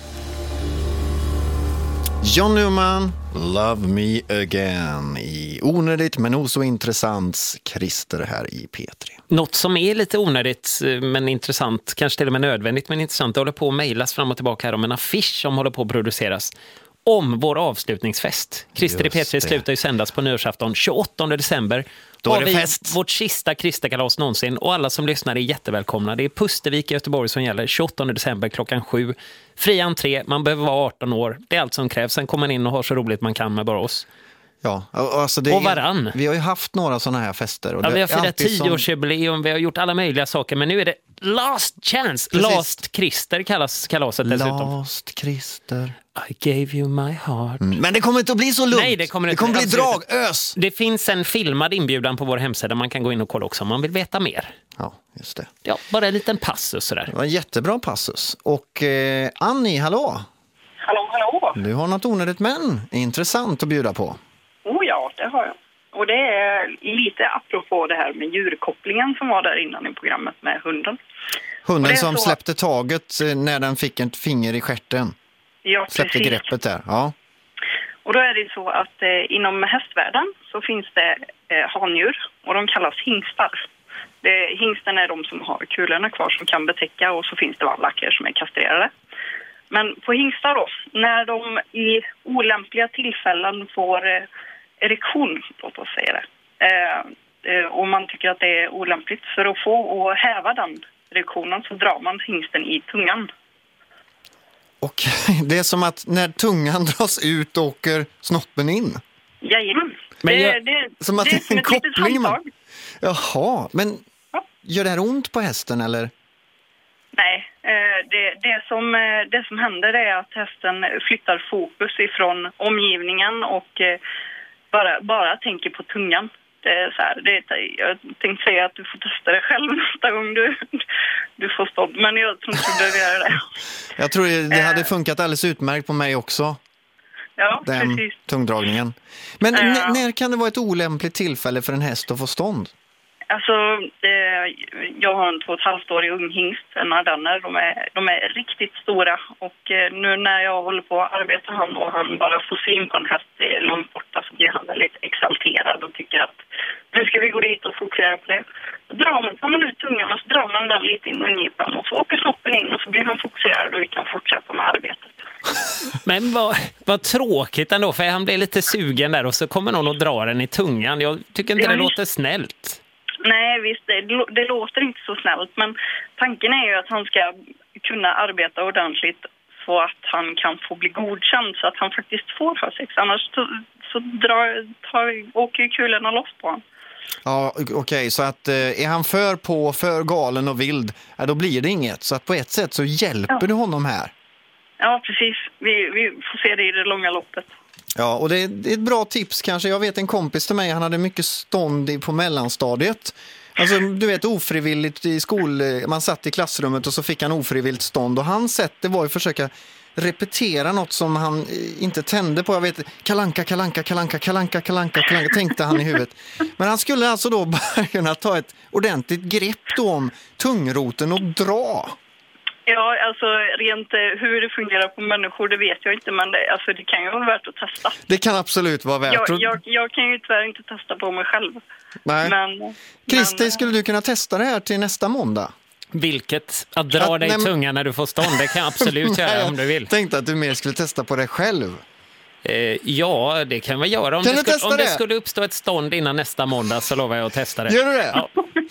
John Newman, Love Me Again i onödigt men också så intressant Christer här i P tre. Något som är lite onödigt men intressant, kanske till och med nödvändigt men intressant, det håller på att mejlas fram och tillbaka här om en affisch som håller på att produceras om vår avslutningsfest. Christer i P tre slutar ju sändas på nyårsafton tjugoåttonde december. Då är har det vi fest. Vårt sista Christerkalas någonsin och alla som lyssnar är jättevälkomna. Det är Pustervik i Göteborg som gäller tjugoåttonde december klockan sju. Fri entré, man behöver vara arton år. Det är allt som krävs. Sen kommer man in och har så roligt man kan med bara oss. Ja, alltså det och varann. Är, vi har ju haft några sådana här fester. Och ja, det vi har firat tioårsjubileum, som... vi har gjort alla möjliga saker. Men nu är det last chance. Precis. Last Christer kallas kalaset dessutom. Last Christer. I gave you my heart. Mm. Men det kommer inte att bli så lugnt. Nej, det kommer, det inte, kommer bli absolut. dragös. Det finns en filmad inbjudan på vår hemsida. Man kan gå in och kolla också om man vill veta mer. Ja, just det. Ja, bara en liten passus sådär. Det var en jättebra passus. Och eh, Annie, hallå? Hallå, hallå. Du har något onödigt men intressant att bjuda på. Oh ja, det har jag. Och det är lite apropå det här med djurkopplingen som var där innan i programmet med hunden. Hunden som så... släppte taget när den fick ett finger i stjärten. Ja, släppte precis. greppet där, ja. Och då är det så att eh, inom hästvärlden så finns det eh, handjur och de kallas hingstar. Det, hingsten är de som har kulorna kvar som kan betäcka och så finns det vallacker som är kastrerade. Men på hingstar då, när de i olämpliga tillfällen får eh, erektion, låt oss säga det. Eh, eh, och man tycker att det är olämpligt för att få och häva den erektionen så drar man hingsten i tungan. Och det är som att när tungan dras ut åker snoppen in. Jajamän. Men det, jag, det, som att det är som en ett litet koppling. Man, handtag. jaha, men ja. Gör det här ont på hästen eller? Nej, det, det, som, det som händer är att hästen flyttar fokus ifrån omgivningen och bara, bara tänker på tungan. Det är så här, det, jag tänkte säga att du får testa det själv nästa gång du, du får stånd, men jag tror inte du behöver göra det. Jag tror det hade funkat alldeles utmärkt på mig också. Ja, den precis. Tungdragningen. Men ja. n- när kan det vara ett olämpligt tillfälle för en häst att få stånd? Alltså, eh, jag har en två och ett halvt år i ung hingst, en ardenner. De är, de är riktigt stora och eh, nu när jag håller på att arbeta han och han bara får syn på en häst långt borta så blir han väldigt exalterad och tycker att nu ska vi gå dit och fokusera på det. Då drar man, tar man ut tungan och så drar man den lite in i mungipan och så åker snoppen in och så blir han fokuserad och vi kan fortsätta med arbetet. Men vad, vad tråkigt ändå, för han blir lite sugen där och så kommer någon och drar den i tungan. Jag tycker inte det, det låter snällt. Nej, visst, det, det låter inte så snällt, men tanken är ju att han ska kunna arbeta ordentligt så att han kan få bli godkänd så att han faktiskt får ha sex. Annars så, så drar, tar, åker ju kulorna loss på honom. Ja, okej, okay, så att är han för på, för galen och vild, ja, då blir det inget. Så att på ett sätt så hjälper ja. du honom här. Ja, precis. Vi, vi får se det i det långa loppet. Ja, och det är, det är ett bra tips kanske. Jag vet en kompis till mig, han hade mycket stånd på mellanstadiet. Alltså, du vet, ofrivilligt i skol... Man satt i klassrummet och så fick han ofrivilligt stånd. Och hans sätt, det var att försöka repetera något som han inte tände på. Jag vet, kalanka, kalanka, kalanka, kalanka, kalanka, kalanka, tänkte han i huvudet. Men han skulle alltså då bara kunna ta ett ordentligt grepp då om tungroten och dra. Ja, alltså rent hur det fungerar på människor, det vet jag inte, men det, alltså, det kan ju vara värt att testa. Det kan absolut vara värt. Jag, jag, jag kan ju tyvärr inte testa på mig själv. Nej. Men, Christer, men, skulle du kunna testa det här till nästa måndag? Vilket? Att dra att, dig i tungan när du får stånd, det kan jag absolut göra om du vill. Jag tänkte att du mer skulle testa på det själv. Eh, ja, det kan vi göra. Om, kan det, skulle, om det? det skulle uppstå ett stånd innan nästa måndag så lovar jag att testa det. Gör du det? Ja,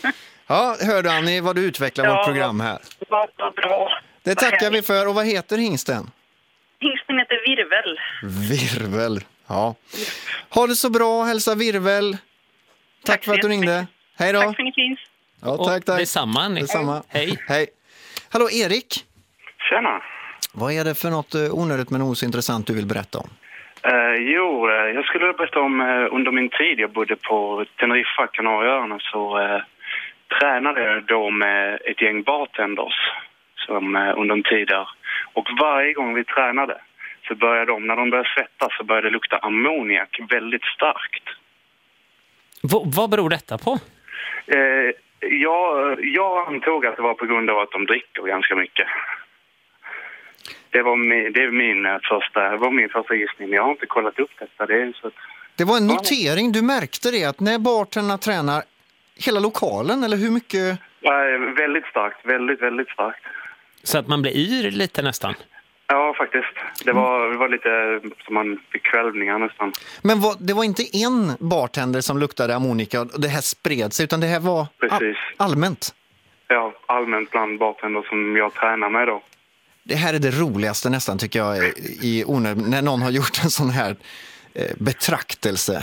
ja hör du Annie vad du utvecklar ja, vårt program här. Vad, vad bra. Det tackar vi för. Och vad heter hingsten? Hingsten heter Virvel. Virvel, ja. Ha det så bra, hälsa Virvel. Tack, tack för att du ringde. Hej då. Tack för att ni finns. Ja, tack, tack. Det är samma, Annie. Det är samma. Hej. Hej. Hallå, Erik. Tjena. Vad är det för något onödigt men osintressant du vill berätta om? Uh, jo, uh, jag skulle berätta om uh, under min tid jag bodde på Teneriffa, Kanarieöarna, så uh, tränade jag då med ett gäng bartenders som uh, under en tid där. Och varje gång vi tränade så började de, när de började svettas så började det lukta ammoniak väldigt starkt. V- vad beror detta på? Uh, jag, jag antog att det var på grund av att de dricker ganska mycket. Det var min, det är min första, var min första gissning. Jag har inte kollat upp detta. Det, är så att... det var en notering. Du märkte det att när bartenderna tränar hela lokalen, eller hur mycket? Ja, väldigt starkt. Väldigt, väldigt starkt. Så att man blir yr lite nästan? Ja, faktiskt. Det var, det var lite som man fick kvälvningar nästan. Men vad, det var inte en bartender som luktade ammonika och det här spred sig, utan det här var Precis. All, allmänt? Ja, allmänt bland bartender som jag tränar med då. Det här är det roligaste nästan tycker jag i onöd, när någon har gjort en sån här eh, betraktelse.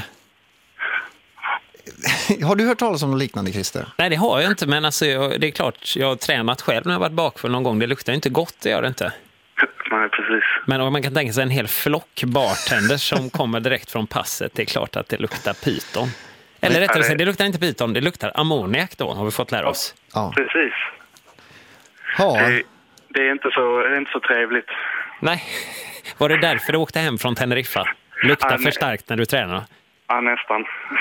Har du hört talas om något liknande, Christer? Nej, det har jag inte, men alltså, jag, det är klart, jag har tränat själv när jag varit bakfull någon gång. Det luktar inte gott, det gör det inte. Nej, precis. Men om man kan tänka sig en hel flock bartender som kommer direkt från passet, det är klart att det luktar pyton. Eller rättare sagt, det luktar inte pyton, det luktar ammoniak då, har vi fått lära oss. Ja. Precis. Ja. Det, det, är inte så, det är inte så trevligt. Nej, var det därför du åkte hem från Teneriffa? Luktar ja, för starkt när du tränar? Ja, nästan.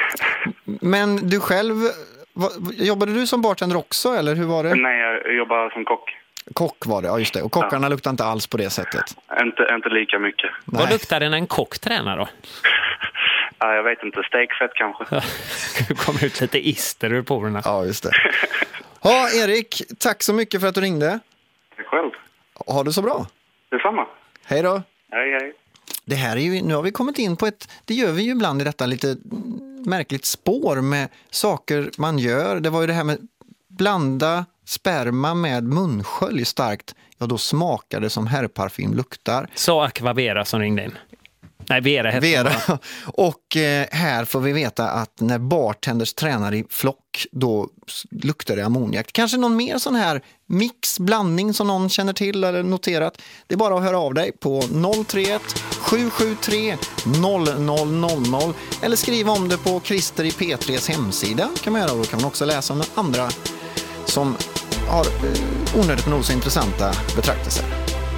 Men du själv, vad, jobbade du som bartender också, eller hur var det? Nej, jag jobbar som kock. Kock var det, ja just det. Och kockarna ja. luktar inte alls på det sättet. Inte, inte lika mycket. Nej. Vad luktar det när en kock tränar då? Ja, jag vet inte, stekfett kanske. Det kommer ut lite ister ur porerna. Ja, just det. Ja, Erik, tack så mycket för att du ringde. Tack själv. Ha det så bra. Detsamma. Hej då. Hej, hej. Det här är ju, nu har vi kommit in på ett, det gör vi ju ibland i detta lite märkligt spår med saker man gör. Det var ju det här med blanda sperma med munskölj starkt. Ja, då smakar det som herrparfym luktar. Så Aquavera som ringde in. Nej, Vera heter Vera. Och eh, här får vi veta att när bartenders tränar i flock, då luktar det ammoniak. Kanske någon mer sån här mix, blandning som någon känner till eller noterat. Det är bara att höra av dig på noll tre ett sju sju tre noll noll noll noll eller skriva om det på Christer i P tre:s hemsida. Kan man göra, och då kan man också läsa om andra som har eh, onödigt nog så intressanta betraktelser.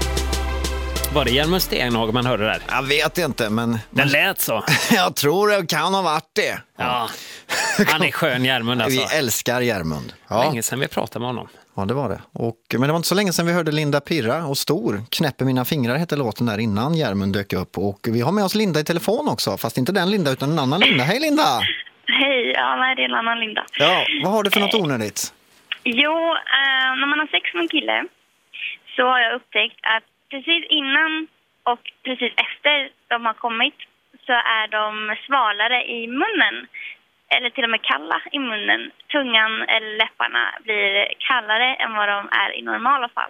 Var det Hjalmar Stenhag man hörde där? Jag vet inte, men... Den lät så. Jag tror det kan ha varit det. Ja, han är skön Järmund alltså. Vi älskar Järmund. Ja. Länge sedan vi pratade med honom. Ja, det var det. Och, men det var inte så länge sedan vi hörde Linda Pirra och Stor. Knäpper mina fingrar hette låten där innan Järmund dök upp. Och vi har med oss Linda i telefon också, fast inte den Linda utan en annan Linda. Hej Linda! Hej, ja nej, det är en annan Linda. Ja, vad har du för något onödigt? Jo, eh, när man har sex med en kille så har jag upptäckt att precis innan och precis efter de har kommit så är de svalare i munnen. Eller till och med kalla i munnen. Tungan eller läpparna blir kallare än vad de är i normala fall.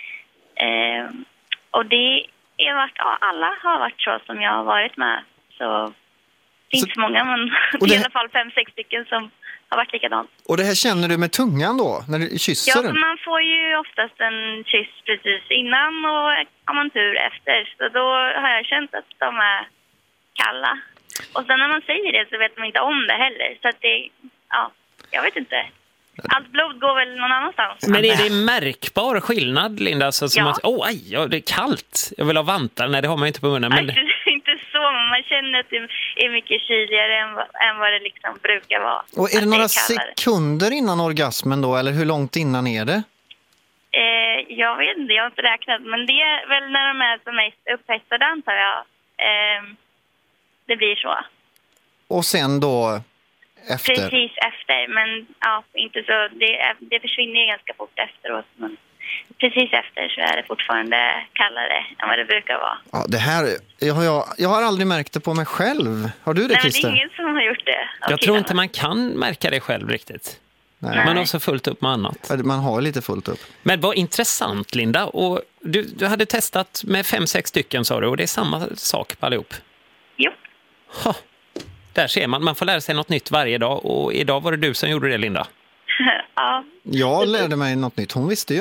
Eh, och det är varit, ja, alla har varit så som jag har varit med. Så det är inte så många, men det är i alla fall fem, sex stycken som har varit likadant. Och det här känner du med tungan då, när du kysser ja, den? Ja, man får ju oftast en kyss precis innan och har man tur efter. Så då har jag känt att de är kalla. Och sen när man säger det så vet man inte om det heller. Så att det, ja, jag vet inte. Allt blod går väl någon annanstans. Men är det märkbar skillnad, Linda? Så som ja. att, åh, aj, ja, det är kallt. Jag vill ha vantar. Nej, det har man inte på munnen. Men... Alltså, inte så, men man känner att det är mycket kyligare än, än vad det liksom brukar vara. Och är det några det är sekunder innan orgasmen då? Eller hur långt innan är det? Eh, jag vet inte, jag har inte räknat. Men det är väl när de är som mest upphetsade, antar jag. Eh, det blir så. Och sen då efter? Precis efter, men ja, inte så. Det, det försvinner ganska fort efteråt. Men precis efter så är det fortfarande kallare än vad det brukar vara. Ja, det här, jag har, jag, jag har aldrig märkt det på mig själv. Har du det, Christer? Nej, det är ingen som har gjort det. Jag tror inte man kan märka det själv riktigt. Nej. Man har så fullt upp med annat. Man har lite fullt upp. Men vad intressant, Linda. Och du, du hade testat med fem, sex stycken, sa du. Och det är samma sak på allihop. Jo. Ha. Där ser man. Man får lära sig något nytt varje dag. Och idag var det du som gjorde det, Linda. Ja. Jag lärde mig något nytt. Hon visste ju.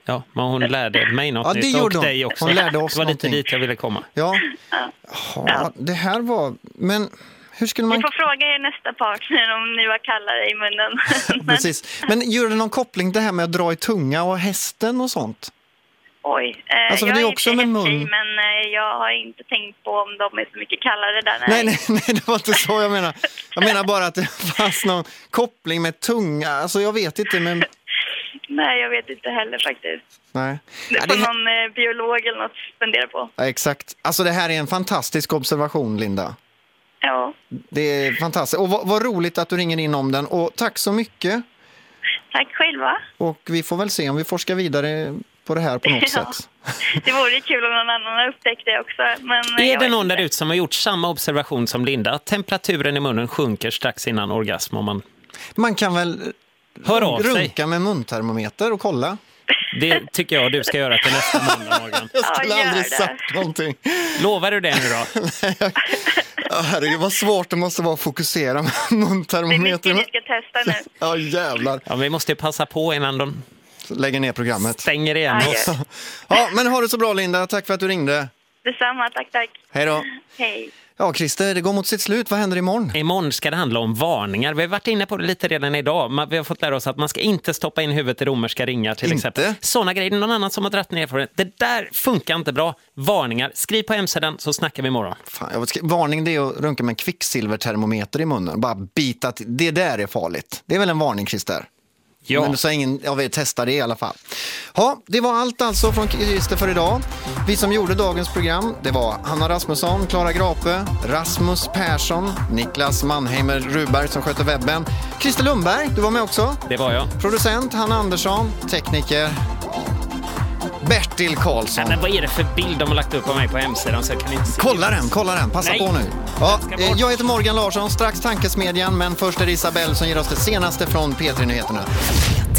Ja, men hon lärde mig något ja, det nytt gjorde och hon. dig också. Hon lärde oss det var lite någonting. dit jag ville komma. Ja. Ja, det här var... Men hur skulle man... Ni får fråga er nästa partner om ni var kallare i munnen. Precis. Men gör det någon koppling det här med att dra i tunga och hästen och sånt? Oj, eh, Alltså, jag det är är också inte med mun. hästig, men eh, jag har inte tänkt på om de är så mycket kallare där. Nej, nej, nej, det var inte så jag menar. Jag menar bara att det fanns någon koppling med tunga. Alltså jag vet inte, men... Nej, jag vet inte heller faktiskt. Nej. Det Ja, får det här... någon eh, biolog eller något fundera på. ja, exakt. Alltså det här är en fantastisk observation, Linda. Ja. Det är fantastiskt. Och vad, vad roligt att du ringer in om den. Och tack så mycket. Tack själva. Och vi får väl se om vi forskar vidare på det här på något Ja. sätt. Det vore kul om någon annan har upptäckt det också. Men eh, Är jag det vet någon inte. där ute som har gjort samma observation som Linda? Temperaturen i munnen sjunker strax innan orgasm. Om man... Man kan väl Hör av sig. runka med muntermometer och kolla. Det tycker jag du ska göra till nästa måndag, Morgan. Jag skulle Ja, gör aldrig det. sagt någonting. Lovar du det nu då? Ja, herregud, vad svårt det måste vara att fokusera med Det är muntermometer. mycket ni ska testa nu. Ja, jävlar. Ja, vi måste ju passa på innan de lägger ner programmet. stänger igen Ja, oss. gör. Ja, men ha det så bra, Linda. Tack för att du ringde. Detsamma, tack, tack. Hej då. Hej. Ja, Christer, det går mot sitt slut. Vad händer imorgon? Imorgon ska det handla om varningar. Vi har varit inne på det lite redan idag. Man- Vi har fått lära oss att man ska inte stoppa in huvudet i romerska ringar till Inte? exempel. Sådana grejer. Någon annan som har dratt ner för det. Det där funkar inte bra. Varningar. Skriv på hemsidan så snackar vi imorgon. Fan, jag ska... Varning, det är att runka med en kvicksilvertermometer i munnen. Bara bita till. Det där är farligt. Det är väl en varning, Christer? Ja. Men så ingen av er testar det i alla fall. Ja, det var allt alltså från Christer för idag. Vi som gjorde dagens program, det var Hanna Rasmusson, Klara Grape, Rasmus Persson, Niklas Mannheimer Ruberg som sköter webben. Christer Lundberg, du var med också. Det var jag. Producent Hanna Andersson, tekniker Bertil Karlsson. Nej, men vad är det för bild de har lagt upp av mig på hemsidan så jag kan inte se. Kolla den, kolla den, passa Nej. på nu. Ja, Den ska eh, bort. jag heter Morgan Larsson, strax Tankesmedjan, men först är det Isabelle som ger oss det senaste från P tre Nyheterna.